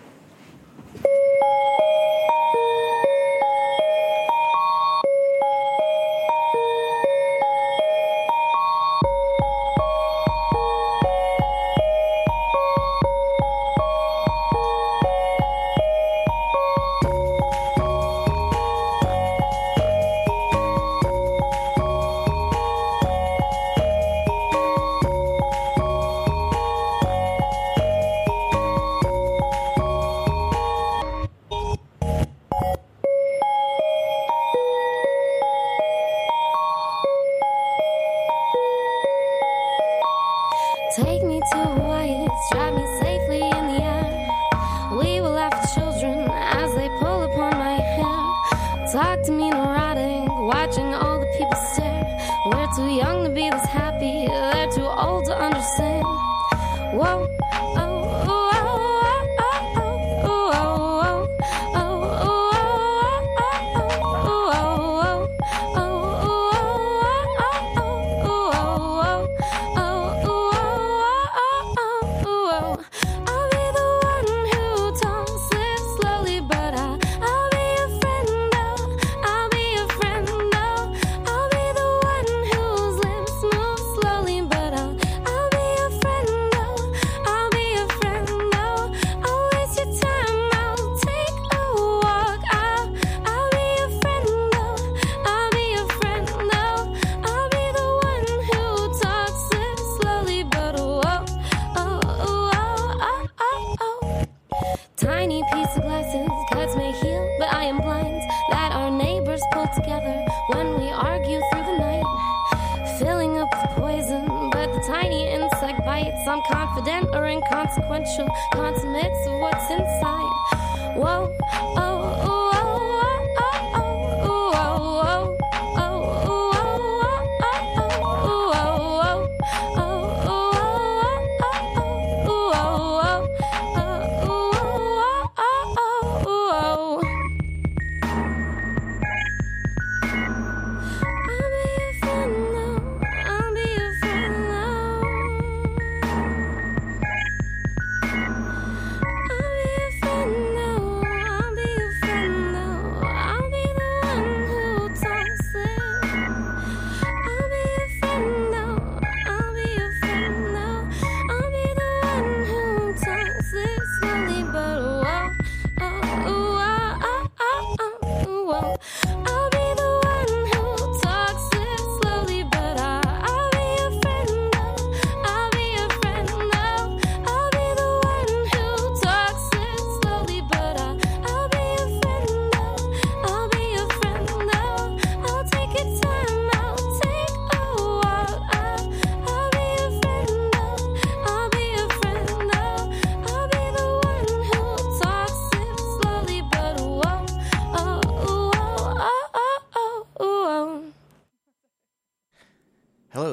Take me to Hawaii, drive me safely in the air. We will laugh at children as they pull upon my hair. Talk to me neurotic, watching all the people stare. We're too young to be this happy, they're too old to understand. Whoa, oh, oh, oh, oh, oh, oh, oh, oh, I'll be the one who talks, live slowly, but I, I'll be a friend, oh, I'll be a friend, oh. I'll be the one whose lips move slowly, but I'll, I'll be a friend, oh, I'll be a friend, oh. I'll waste your time, I'll take a walk, I'll, I'll be a friend, oh, I'll be a friend, oh. I'll be the one who talks, live slowly, but oh, oh, oh, oh, oh, oh, oh. Tiny piece of glasses, cuts may heal, but I am blind. That our neighbors pull together when we argue through the night. Filling up with poison, but the tiny insect bites. I'm confident or inconsequential, consummates of what's inside. Whoa, oh, oh, oh, oh, oh, oh, oh,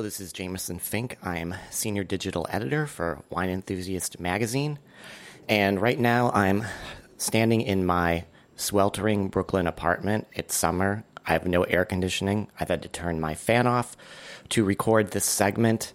this is Jameson Fink. I'm Senior Digital Editor for Wine Enthusiast magazine. And right now I'm standing in my sweltering Brooklyn apartment. It's summer. I have no air conditioning. I've had to turn my fan off to record this segment.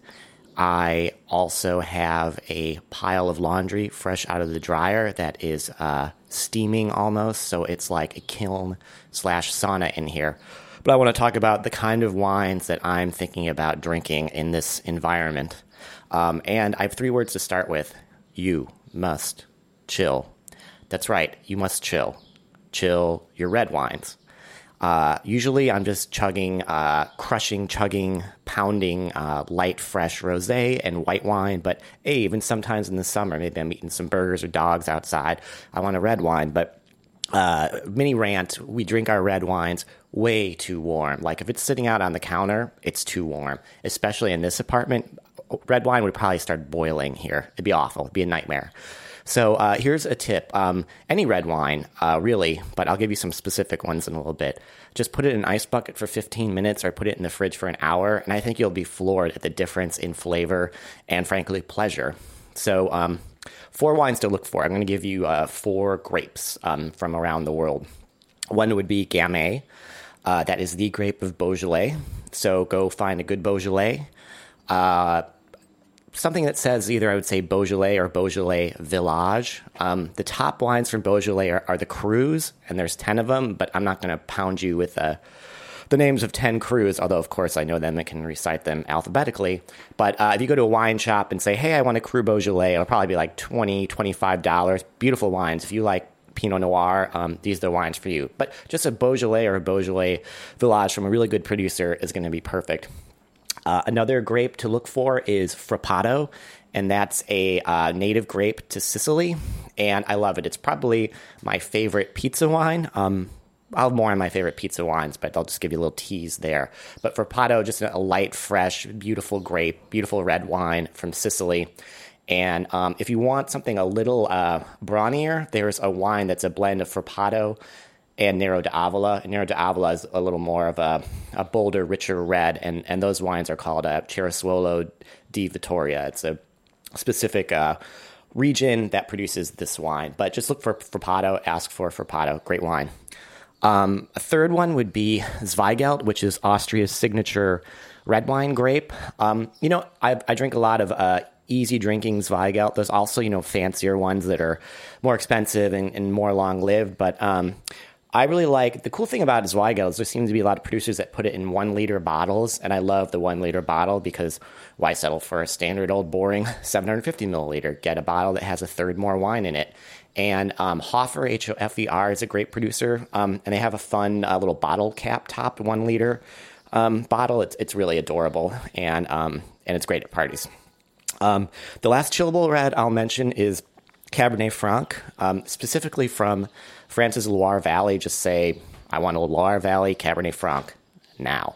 I also have a pile of laundry fresh out of the dryer that is uh, steaming almost, so it's like a kiln slash sauna in here. But I want to talk about the kind of wines that I'm thinking about drinking in this environment. Um, and I have three words to start with. You must chill. That's right, you must chill. Chill your red wines. Uh, usually I'm just chugging, uh, crushing, chugging, pounding uh, light, fresh rosé and white wine. But hey, even sometimes in the summer, maybe I'm eating some burgers or dogs outside, I want a red wine. But uh, mini rant, we drink our red wines way too warm. Like if it's sitting out on the counter, it's too warm. Especially in this apartment, red wine would probably start boiling here. It'd be awful. It'd be a nightmare. So uh, here's a tip. Um, any red wine, uh, really, but I'll give you some specific ones in a little bit. Just put it in an ice bucket for fifteen minutes or put it in the fridge for an hour, and I think you'll be floored at the difference in flavor and, frankly, pleasure. So um, four wines to look for. I'm going to give you uh, four grapes um, from around the world. One would be Gamay. Uh, that is the grape of Beaujolais. So go find a good Beaujolais. Uh Something that says either I would say Beaujolais or Beaujolais Village. Um, the top wines from Beaujolais are, are the Crus, and there's ten of them, but I'm not going to pound you with uh, the names of ten Crus, although, of course, I know them and can recite them alphabetically. But uh, if you go to a wine shop and say, hey, I want a Cru Beaujolais, it'll probably be like twenty dollars, twenty-five dollars. Beautiful wines. If you like Pinot Noir, um, these are the wines for you. But just a Beaujolais or a Beaujolais Village from a really good producer is going to be perfect. Uh, another grape to look for is Frappato, and that's a uh, native grape to Sicily, and I love it. It's probably my favorite pizza wine. Um, I'll have more on my favorite pizza wines, but I'll just give you a little tease there. But Frappato, just a light, fresh, beautiful grape, beautiful red wine from Sicily. And um, if you want something a little uh, brawnier, there's a wine that's a blend of Frappato and Nero d'Avola. Nero d'Avola is a little more of a, a bolder, richer red, and, and those wines are called uh, Cerezuelo di Vittoria. It's a specific uh, region that produces this wine. But just look for Frappato, ask for Frappato. Great wine. Um, a third one would be Zweigelt, which is Austria's signature red wine grape. Um, you know, I, I drink a lot of uh, easy drinking Zweigelt. There's also, you know, fancier ones that are more expensive and, and more long-lived, but um, I really like, the cool thing about Zweigelt is there seems to be a lot of producers that put it in one liter bottles, and I love the one liter bottle because why settle for a standard old boring seven hundred fifty milliliter? Get a bottle that has a third more wine in it. And um, Hofer, H O F E R, is a great producer, um, and they have a fun uh, little bottle cap topped one liter um, bottle. It's it's really adorable, and um, and it's great at parties. Um, the last chillable red I'll mention is Cabernet Franc, um, specifically from France's Loire Valley. Just say, I want a Loire Valley Cabernet Franc now.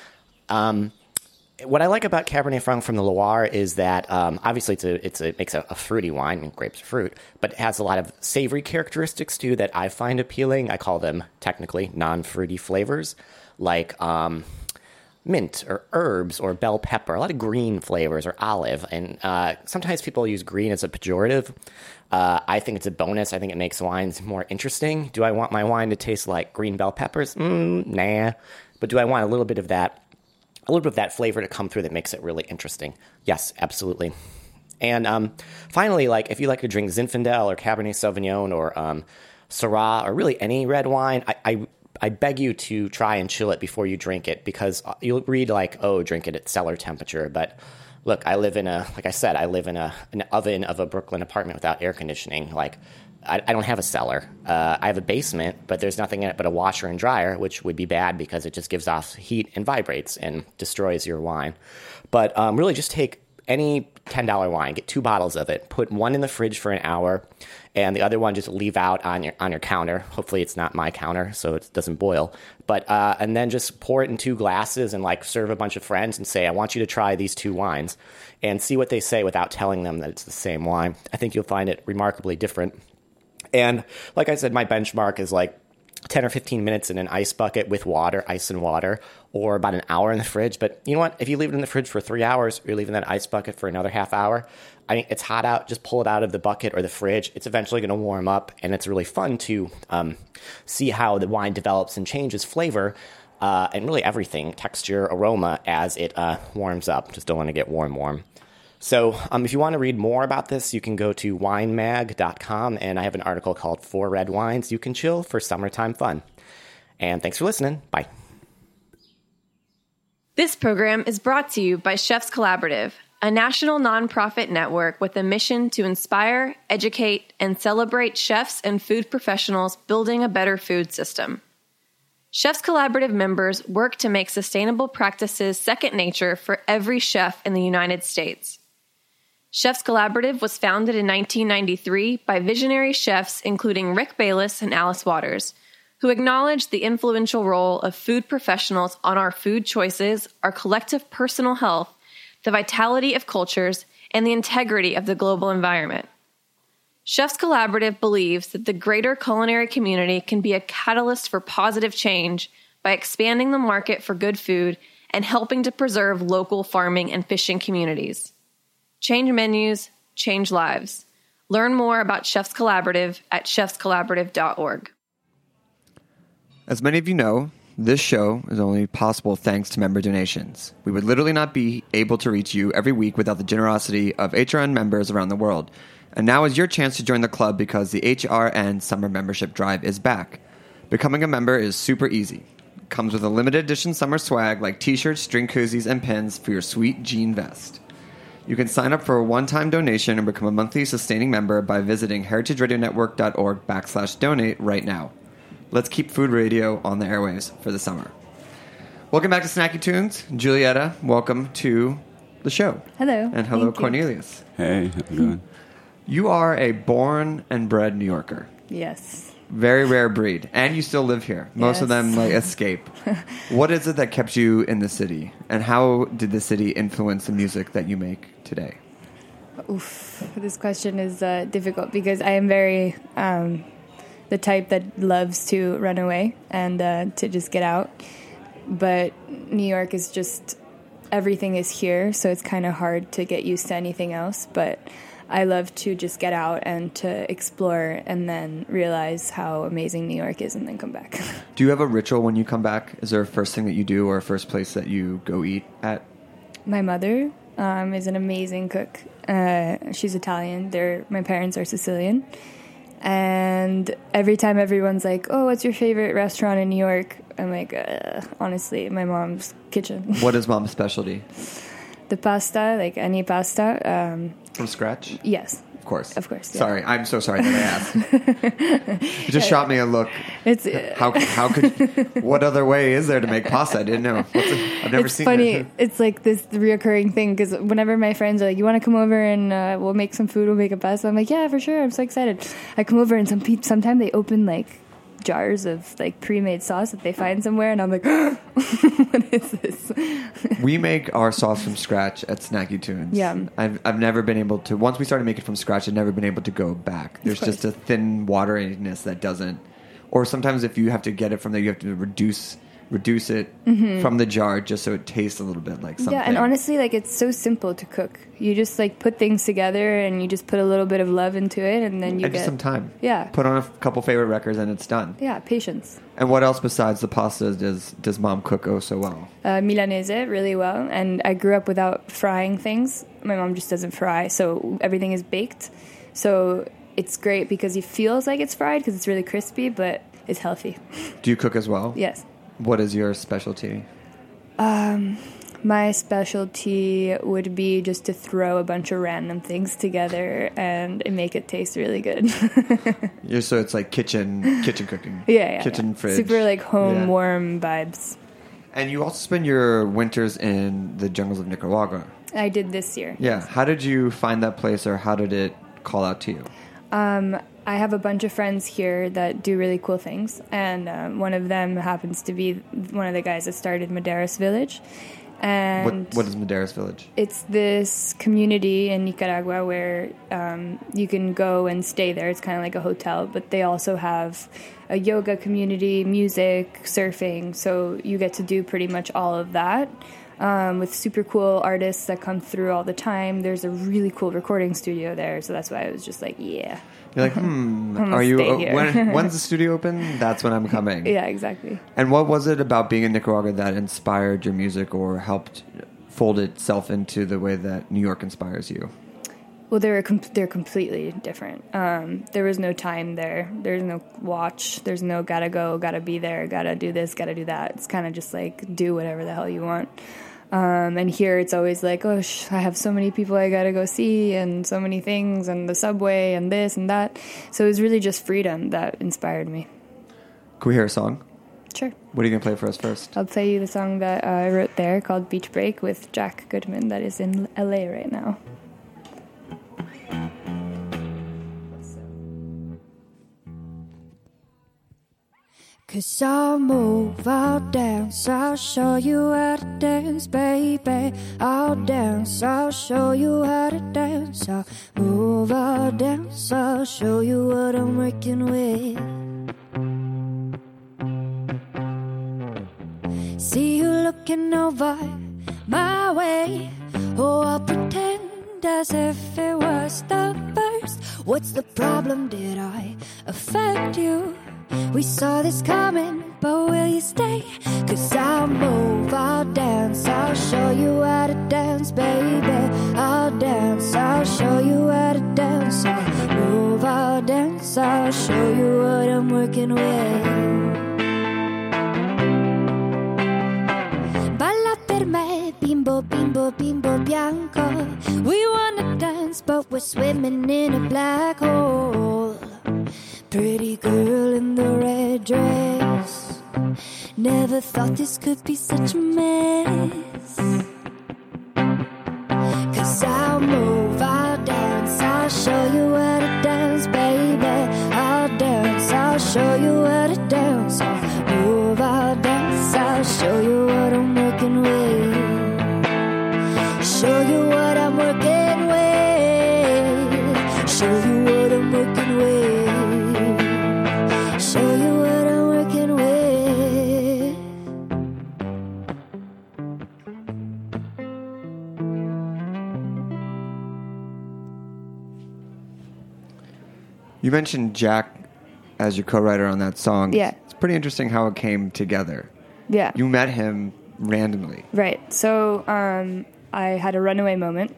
Um, what I like about Cabernet Franc from the Loire is that um, obviously it's a, it's a, it makes a, a fruity wine, I mean, grapes are fruit, but it has a lot of savory characteristics too that I find appealing. I call them technically non-fruity flavors, like um, mint or herbs or bell pepper, a lot of green flavors, or olive. And uh, sometimes people use green as a pejorative. Uh, I think it's a bonus. I think it makes wines more interesting. Do I want my wine to taste like green bell peppers? Mm, nah. But do I want a little bit of that, a little bit of that flavor to come through that makes it really interesting? Yes, absolutely. And um, finally, like if you like to drink Zinfandel or Cabernet Sauvignon or um, Syrah or really any red wine, I, I I beg you to try and chill it before you drink it, because you'll read like, oh, drink it at cellar temperature. But look, I live in a, like I said, I live in a an oven of a Brooklyn apartment without air conditioning. Like, I, I don't have a cellar. Uh, I have a basement, but there's nothing in it but a washer and dryer, which would be bad because it just gives off heat and vibrates and destroys your wine. But um, really just take any ten dollar wine, get two bottles of it, put one in the fridge for an hour, and the other one just leave out on your on your counter. Hopefully it's not my counter, so it doesn't boil. But uh, and then just pour it in two glasses and like serve a bunch of friends and say, I want you to try these two wines, and see what they say without telling them that it's the same wine. I think you'll find it remarkably different. And like I said, my benchmark is like ten or fifteen minutes in an ice bucket with water, ice and water, or about an hour in the fridge. But you know what? If you leave it in the fridge for three hours, or you're leaving that ice bucket for another half hour, I mean, it's hot out. Just pull it out of the bucket or the fridge. It's eventually going to warm up, and it's really fun to um, see how the wine develops and changes flavor uh, and really everything, texture, aroma, as it uh, warms up. Just don't want to get warm, warm. So um, if you want to read more about this, you can go to wine mag dot com, and I have an article called Four Red Wines You Can Chill for Summertime Fun. And thanks for listening. Bye. This program is brought to you by Chefs Collaborative, a national nonprofit network with a mission to inspire, educate, and celebrate chefs and food professionals building a better food system. Chefs Collaborative members work to make sustainable practices second nature for every chef in the United States. Chefs Collaborative was founded in nineteen ninety-three by visionary chefs including Rick Bayless and Alice Waters, who acknowledged the influential role of food professionals on our food choices, our collective personal health, the vitality of cultures, and the integrity of the global environment. Chefs Collaborative believes that the greater culinary community can be a catalyst for positive change by expanding the market for good food and helping to preserve local farming and fishing communities. Change menus, change lives. Learn more about Chefs Collaborative at chefs collaborative dot org. As many of you know, this show is only possible thanks to member donations. We would literally not be able to reach you every week without the generosity of H R N members around the world. And now is your chance to join the club because the H R N Summer Membership Drive is back. Becoming a member is super easy. It comes with a limited edition summer swag like t-shirts, string koozies, and pins for your sweet jean vest. You can sign up for a one-time donation and become a monthly sustaining member by visiting heritage radio network dot org backslash donate right now. Let's keep food radio on the airwaves for the summer. Welcome back to Snacky Tunes. Julietta, welcome to the show. Hello. And hello, Thank you. Cornelius. Hey, how's it going? You are a born and bred New Yorker. Yes. Very rare breed. And you still live here. Most Yes. of them like escape. What is it that kept you in the city? And how did the city influence the music that you make today? Oof. This question is uh, difficult because I am very um, the type that loves to run away and uh, to just get out. But New York is just, everything is here, so it's kind of hard to get used to anything else. But I love to just get out and to explore and then realize how amazing New York is and then come back. Do you have a ritual when you come back? Is there a first thing that you do or a first place that you go eat at? My mother um, is an amazing cook. Uh, she's Italian. They're, my parents are Sicilian. And every time everyone's like, oh, what's your favorite restaurant in New York? I'm like, uh, honestly, my mom's kitchen. What is mom's specialty? The pasta, like any pasta. Um, From scratch? yes. Of course. Of course, yeah. Sorry, I'm so sorry that I asked. You just shot me a look. It's uh, How how could what other way is there to make pasta? I didn't know. What's it? I've never it's seen funny. it. It's like this reoccurring thing because whenever my friends are like, "You want to come over and uh, we'll make some food, we'll make a pasta," I'm like, "Yeah, for sure. I'm so excited." I come over and some people sometimes they open like jars of like pre-made sauce that they find somewhere, and I'm like, "What is this?" We make our sauce from scratch at Snacky Tunes. Yeah. I've I've never been able to. Once we started making it from scratch, I've never been able to go back. There's just a thin wateriness that doesn't. Or sometimes if you have to get it from there, you have to reduce reduce it Mm-hmm. from the jar just so it tastes a little bit like something. Yeah, and honestly, like it's so simple to cook. You just like put things together, and you just put a little bit of love into it, and then you and get just some time. Yeah. Put on a f- couple favorite records, and it's done. Yeah, patience. And what else besides the pasta does does mom cook oh so well? Uh, Milanese really well, and I grew up without frying things. My mom just doesn't fry, so everything is baked. So it's great because it feels like it's fried because it's really crispy, but it's healthy. Do you cook as well? Yes. What is your specialty? Um, my specialty would be just to throw a bunch of random things together and make it taste really good. You're, so it's like kitchen kitchen cooking. yeah, yeah. Kitchen yeah. fridge. Super like home Yeah. warm vibes. And you also spend your winters in the jungles of Nicaragua. I did this year. Yeah. How did you find that place, or how did it call out to you? Um, I have a bunch of friends here that do really cool things, and um, one of them happens to be one of the guys that started Maderas Village. And What, what is Maderas Village? it's this community in Nicaragua where um, you can go and stay there. It's kind of like a hotel, but they also have a yoga community, music, surfing. So you get to do pretty much all of that um, with super cool artists that come through all the time. There's a really cool recording studio there. So that's why I was just like, yeah. You're like, hmm, I'm gonna are you, stay uh, here. when, when's the studio open? That's when I'm coming. Yeah, exactly. And what was it about being in Nicaragua that inspired your music or helped fold itself into the way that New York inspires you? Well, they're com- they're completely different. Um, there was no time there. There's no watch. There's no gotta go, gotta be there, gotta do this, gotta do that. It's kind of just like do whatever the hell you want. Um, and here it's always like, oh, sh- I have so many people I gotta go see and so many things and the subway and this and that. So it was really just freedom that inspired me. Can we hear a song? Sure. What are you going to play for us first? I'll play you the song that uh, I wrote there called Beach Break with Jack Goodman that is in L A right now. Cause I'll move, I'll dance, I'll show you how to dance, baby. I'll dance, I'll show you how to dance. I'll move, I'll dance, I'll show you what I'm working with. See you looking over my way. Oh, I'll pretend as if it was the first. What's the problem? Did I affect you? We saw this coming, but will you stay? Cause I'll move, I'll dance, I'll show you how to dance, baby. I'll dance, I'll show you how to dance. I'll move, I'll dance, I'll show you what I'm working with. Balla per me, bimbo, bimbo, bimbo bianco. We wanna dance, but we're swimming in a black hole. Pretty girl in the red dress. Never thought this could be such a mess. Cause I'll move, I'll dance, I'll show you how to dance, baby. I'll dance, I'll show you how to dance. I'll move, I'll dance, I'll show you what I'm working with. Show you what I'm working with. Show you what I'm working with. Show you what I'm working with. You mentioned Jack as your co-writer on that song. Yeah. It's pretty interesting how it came together. Yeah. You met him randomly. Right. So um, I had a runaway moment,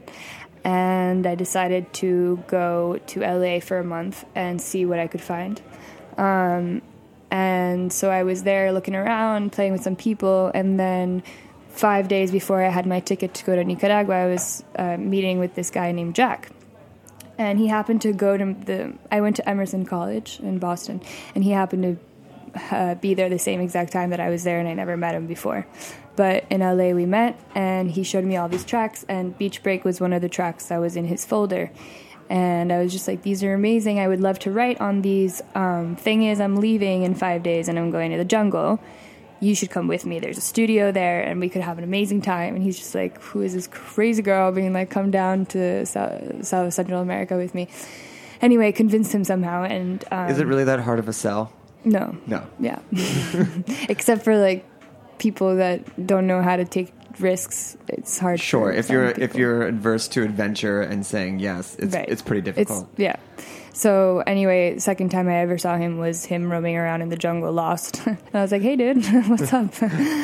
and I decided to go to L A for a month and see what I could find. Um, and so I was there looking around, playing with some people, and then five days before I had my ticket to go to Nicaragua, I was uh, meeting with this guy named Jack. And he happened to go to the... I went to Emerson College in Boston, and he happened to uh, be there the same exact time that I was there, and I never met him before. But in L A we met, and he showed me all these tracks, and Beach Break was one of the tracks that was in his folder. And I was just like, these are amazing. I would love to write on these. Um, thing is, I'm leaving in five days, and I'm going to the jungle. You should come with me. There's a studio there, and we could have an amazing time. And he's just like, who is this crazy girl being like, come down to South, South Central America with me? Anyway, convinced him somehow. And um, Is it really that hard of a sell? No. No. Yeah. Except for like people that don't know how to take risks. It's hard. Sure. for If some you're people. if you're adverse to adventure and saying yes, it's Right. it's pretty difficult. It's, yeah. So anyway, second time I ever saw him was him roaming around in the jungle lost. And I was like, hey, dude, what's up?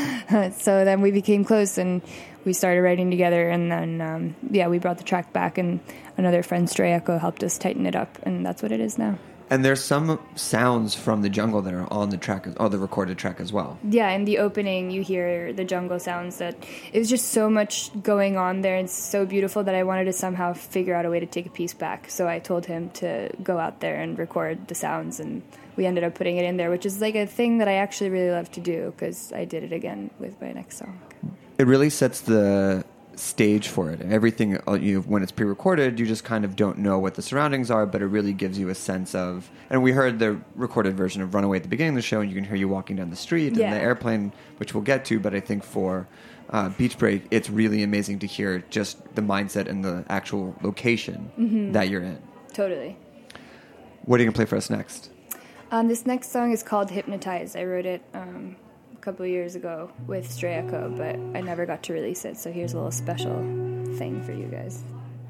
So then we became close and we started writing together. And then, um, yeah, we brought the track back and another friend, Stray Echo, helped us tighten it up. And that's what it is now. And there's some sounds from the jungle that are on the track, or the recorded track as well. Yeah, in the opening, you hear the jungle sounds. That it was just so much going on there. It's so beautiful that I wanted to somehow figure out a way to take a piece back. So I told him to go out there and record the sounds, and we ended up putting it in there, which is like a thing that I actually really love to do because I did it again with my next song. It really sets the stage for it. Everything, uh, you when it's pre-recorded, you just kind of don't know what the surroundings are, but it really gives you a sense of. And we heard the recorded version of Runaway at the beginning of the show, and you can hear you walking down the street Yeah. and the airplane, which we'll get to. But I think for uh, Beach Break, it's really amazing to hear just the mindset and the actual location Mm-hmm. that you're in. Totally. What are you gonna play for us next? Um, this next song is called Hypnotize. I wrote it um, a couple of years ago with Stray Echo, but I never got to release it, so here's a little special thing for you guys.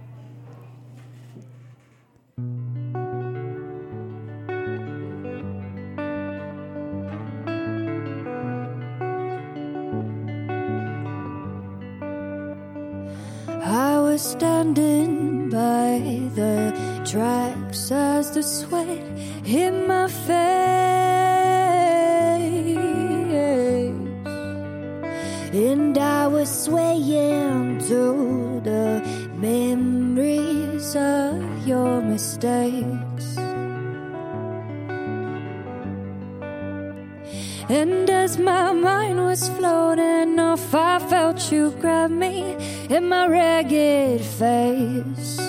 I was standing by the tracks as the sweat hit my face, and I was swaying to the memories of your mistakes. And as my mind was floating off, I felt you grab me in my ragged face.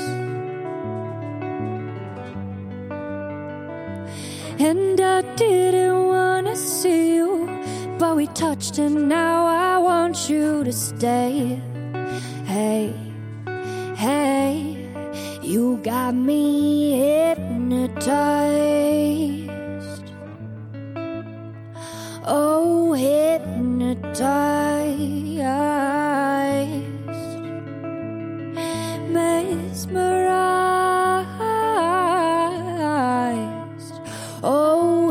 And I didn't wanna see you, but we touched and now I want you to stay. Hey, hey, you got me hypnotized. Oh, hypnotized, mesmerized. Oh,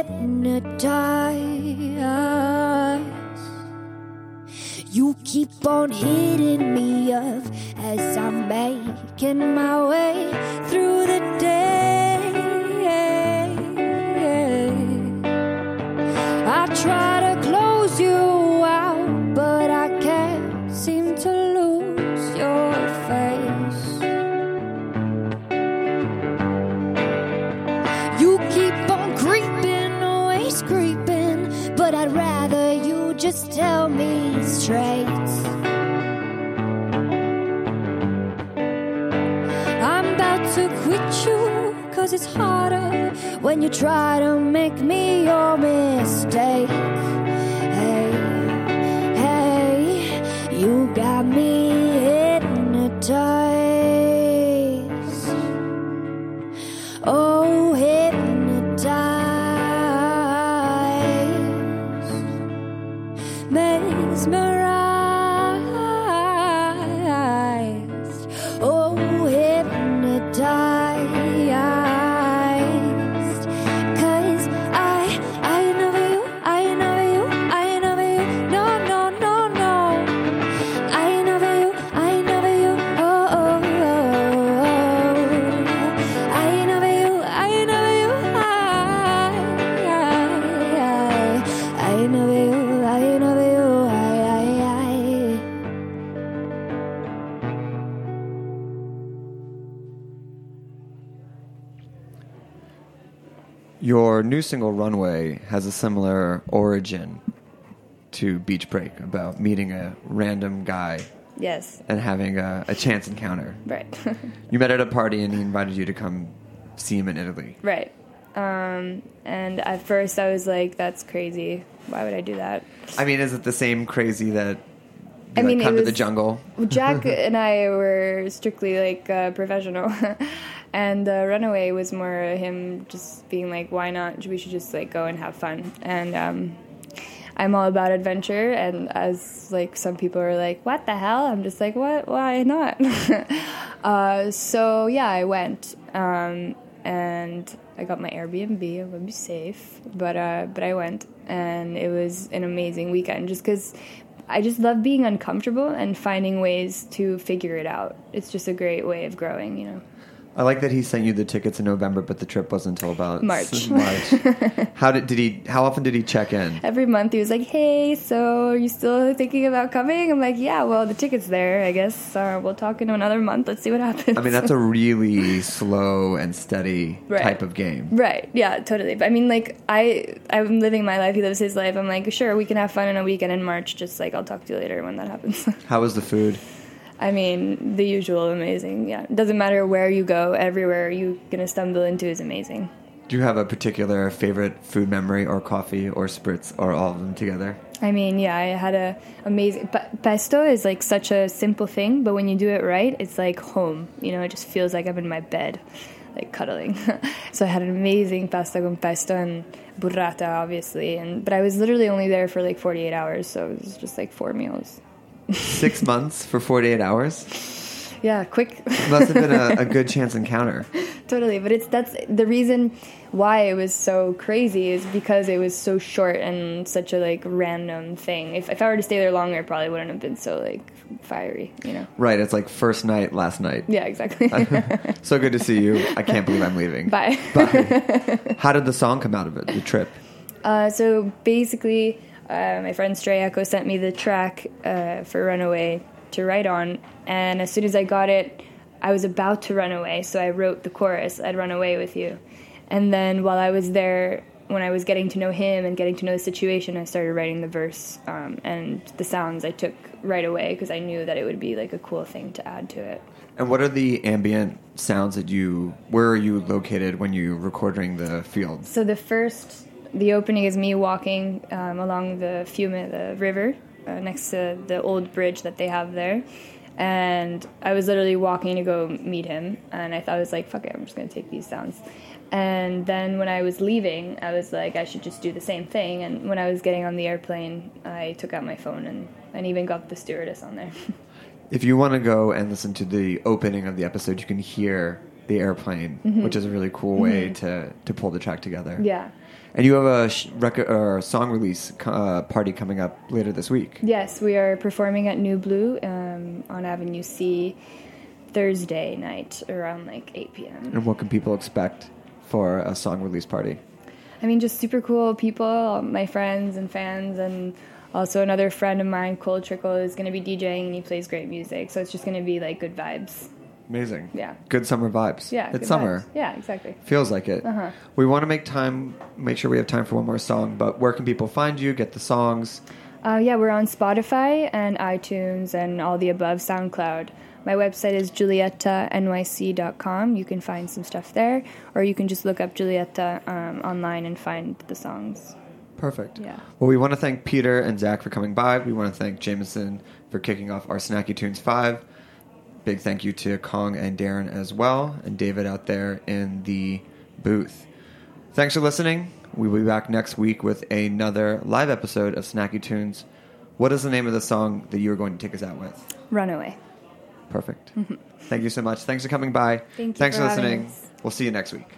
hypnotized. You keep on hitting me up as I'm making my way through the day. I try to close you out, but I can't seem to lose your face. You keep on creeping, always creeping, but I'd rather you just tell me straight. I'm about to quit you, 'cause it's harder when you try to make me your mistake. Hey, hey, you got me hypnotized. Oh, hypnotized, mesmerized. Oh, hypnotized. Your new single, Runway, has a similar origin to Beach Break, about meeting a random guy Yes. and having a, a chance encounter. Right. You met at a party and he invited you to come see him in Italy. Right. Um, and at first I was like, that's crazy. Why would I do that? I mean, is it the same crazy that I you, mean, like, come it to the was- jungle? Jack and I were strictly like uh, professional, and uh, Runaway was more him just being like, "Why not? We should just like go and have fun." And um, I'm all about adventure, and as like some people are like, "What the hell?" I'm just like, "What? Why not?" uh, so yeah, I went, um, and I got my Airbnb. I'm gonna be safe, but uh, but I went, and it was an amazing weekend, just because. I just love being uncomfortable and finding ways to figure it out. It's just a great way of growing, you know. I like that he sent you the tickets in November, but the trip wasn't until about March. March. How did did he? How often did he check in? Every month he was like, "Hey, so are you still thinking about coming?" I'm like, "Yeah, well, the ticket's there, I guess. Uh, we'll talk in another month. Let's see what happens." I mean, that's a really slow and steady Right. type of game. Right, yeah, totally. But I mean, like, I, I'm living my life. He lives his life. I'm like, sure, we can have fun in a weekend in March. Just, like, I'll talk to you later when that happens. How was the food? I mean, the usual amazing. Yeah, it doesn't matter where you go, everywhere you're gonna stumble into is amazing. Do you have a particular favorite food memory or coffee or spritz or all of them together? I mean, yeah, I had a amazing pa- pesto is like such a simple thing, but when you do it right, it's like home. You know, it just feels like I'm in my bed, like cuddling. So I had an amazing pasta con pesto and burrata, obviously, and but I was literally only there for like forty-eight hours, so it was just like four meals. Six months for forty-eight hours? Yeah, quick. It must have been a, a good chance encounter. Totally, but it's that's the reason why it was so crazy is because it was so short and such a like random thing. If if I were to stay there longer, it probably wouldn't have been so like fiery, you know. Right, it's like first night, last night. Yeah, exactly. So good to see you. I can't believe I'm leaving. Bye. Bye. How did the song come out of it, the trip? Uh, so basically, uh, my friend Stray Echo sent me the track uh, for Runaway to write on, and as soon as I got it, I was about to run away, so I wrote the chorus, I'd run away with you. And then while I was there, when I was getting to know him and getting to know the situation, I started writing the verse, um, and the sounds I took right away because I knew that it would be like a cool thing to add to it. And what are the ambient sounds that you, where are you located when you're recording the fields? So the first, the opening is me walking um, along the Fiume, the river, uh, next to the old bridge that they have there. And I was literally walking to go meet him, and I thought I was like, fuck it, I'm just going to take these sounds. And then when I was leaving, I was like, I should just do the same thing. And when I was getting on the airplane, I took out my phone and, and even got the stewardess on there. If you want to go and listen to the opening of the episode, you can hear the airplane, mm-hmm. which is a really cool way mm-hmm. to, to pull the track together. Yeah. And you have a sh- record or song release uh, party coming up later this week. Yes, we are performing at New Blue um, on Avenue C Thursday night around like eight p.m. And what can people expect for a song release party? I mean, just super cool people, my friends and fans, and also another friend of mine, Cole Trickle, is going to be DJing, and he plays great music. So it's just going to be like good vibes. Amazing. Yeah. Good summer vibes. Yeah. It's summer. Vibes. Yeah, exactly. Feels like it. Uh-huh. We want to make time, make sure we have time for one more song, but where can people find you, get the songs? Uh, yeah, we're on Spotify and iTunes and all the above, SoundCloud. My website is julietta n y c dot com. You can find some stuff there, or you can just look up Julietta um, online and find the songs. Perfect. Yeah. Well, we want to thank Peter and Zach for coming by. We want to thank Jameson for kicking off our Snacky Tunes five. Big thank you to Kong and Darren as well, and David out there in the booth. Thanks for listening. We'll be back next week with another live episode of Snacky Tunes. What is the name of the song that you're going to take us out with? Runaway. Perfect. Mm-hmm. Thank you so much. Thanks for coming by. Thank you Thanks for, for having listening. us. We'll see you next week.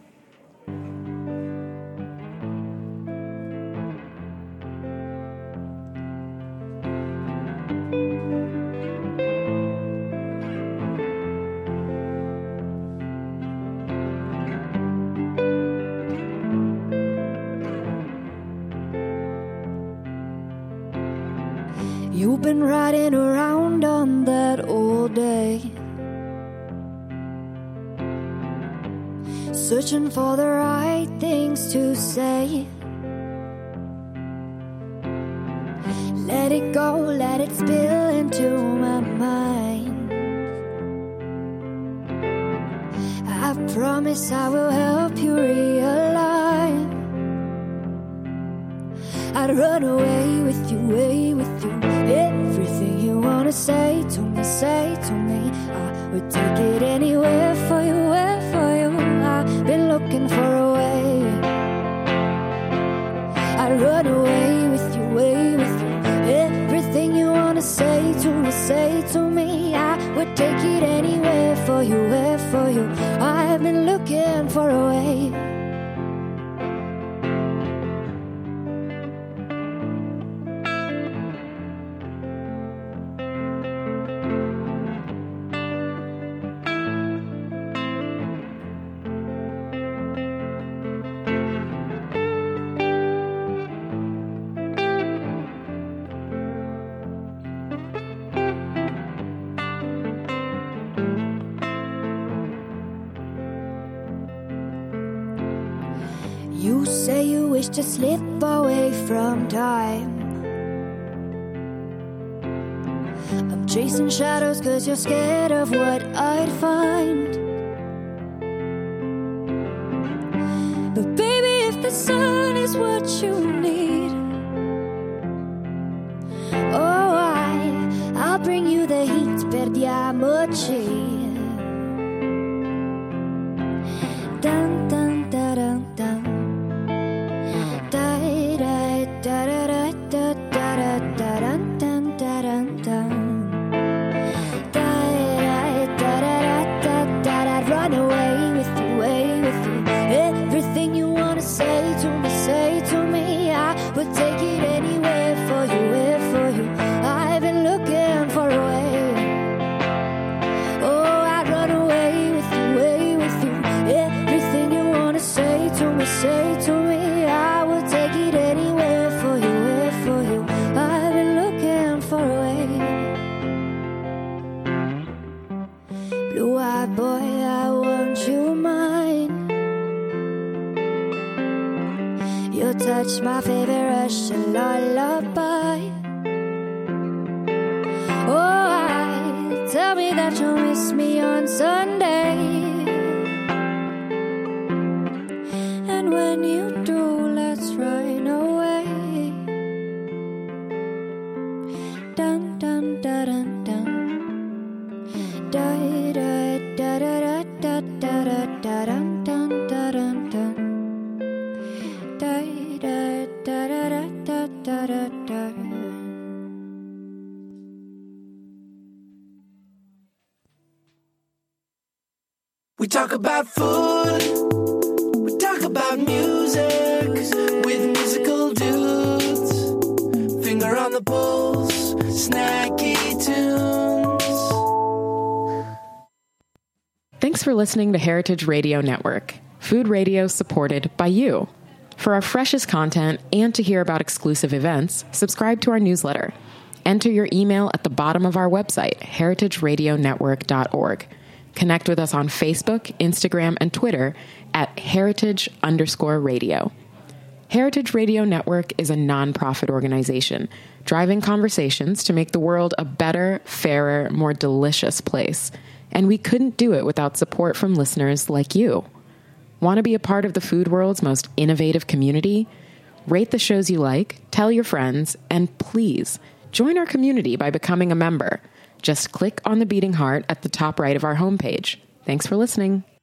You've been riding around on that all day, searching for the right things to say. Let it go, let it spill into my mind. I promise I will help you realign. I'd run away with you, away with you. Everything you wanna say to me, say to me. I would take it anywhere for you, where for you. I've been looking for a way. I'd run away with you, away with you. Everything you wanna say to me, say to me. I would take it anywhere for you, where for you. I've been looking for a way. You say you wish to slip away from time. I'm chasing shadows cause you're scared of what I'd find. But baby, if the sun is what you need, oh, I, I'll bring you the heat, perdiamoci. Dun, dun, da, dun, dun. Da, da, da, da, da, da, da, da, dun, dun, da, dun, dun. Da, da, da, da, da, da, da, run away with you, away with you. Everything you wanna say to me, say to me. I would take it anywhere for you, where for you. I've been looking for a way. Oh, I'd run away with you, away with you. Everything you wanna say to me, say to me. I would take it anywhere for you, where for you. I've been looking for a way. Blue-eyed boy, I want you mine. Your touch, my favorite Russian lullaby. Oh, I tell me that you'll miss me on Sunday. And when you do, let's run away. Dun dun dun dun dun. Da da da da da da da da dun dun dun dun dun. Da da da da da da da da. We talk about food, we talk about music, with musical dudes, finger on the pulse, snacky tunes. Thanks for listening to Heritage Radio Network, food radio supported by you. For our freshest content and to hear about exclusive events, subscribe to our newsletter. Enter your email at the bottom of our website, heritage radio network dot org. Connect with us on Facebook, Instagram, and Twitter at heritage underscore radio. Heritage Radio Network is a nonprofit organization driving conversations to make the world a better, fairer, more delicious place. And we couldn't do it without support from listeners like you. Want to be a part of the food world's most innovative community? Rate the shows you like, tell your friends, and please join our community by becoming a member. Just click on the beating heart at the top right of our homepage. Thanks for listening.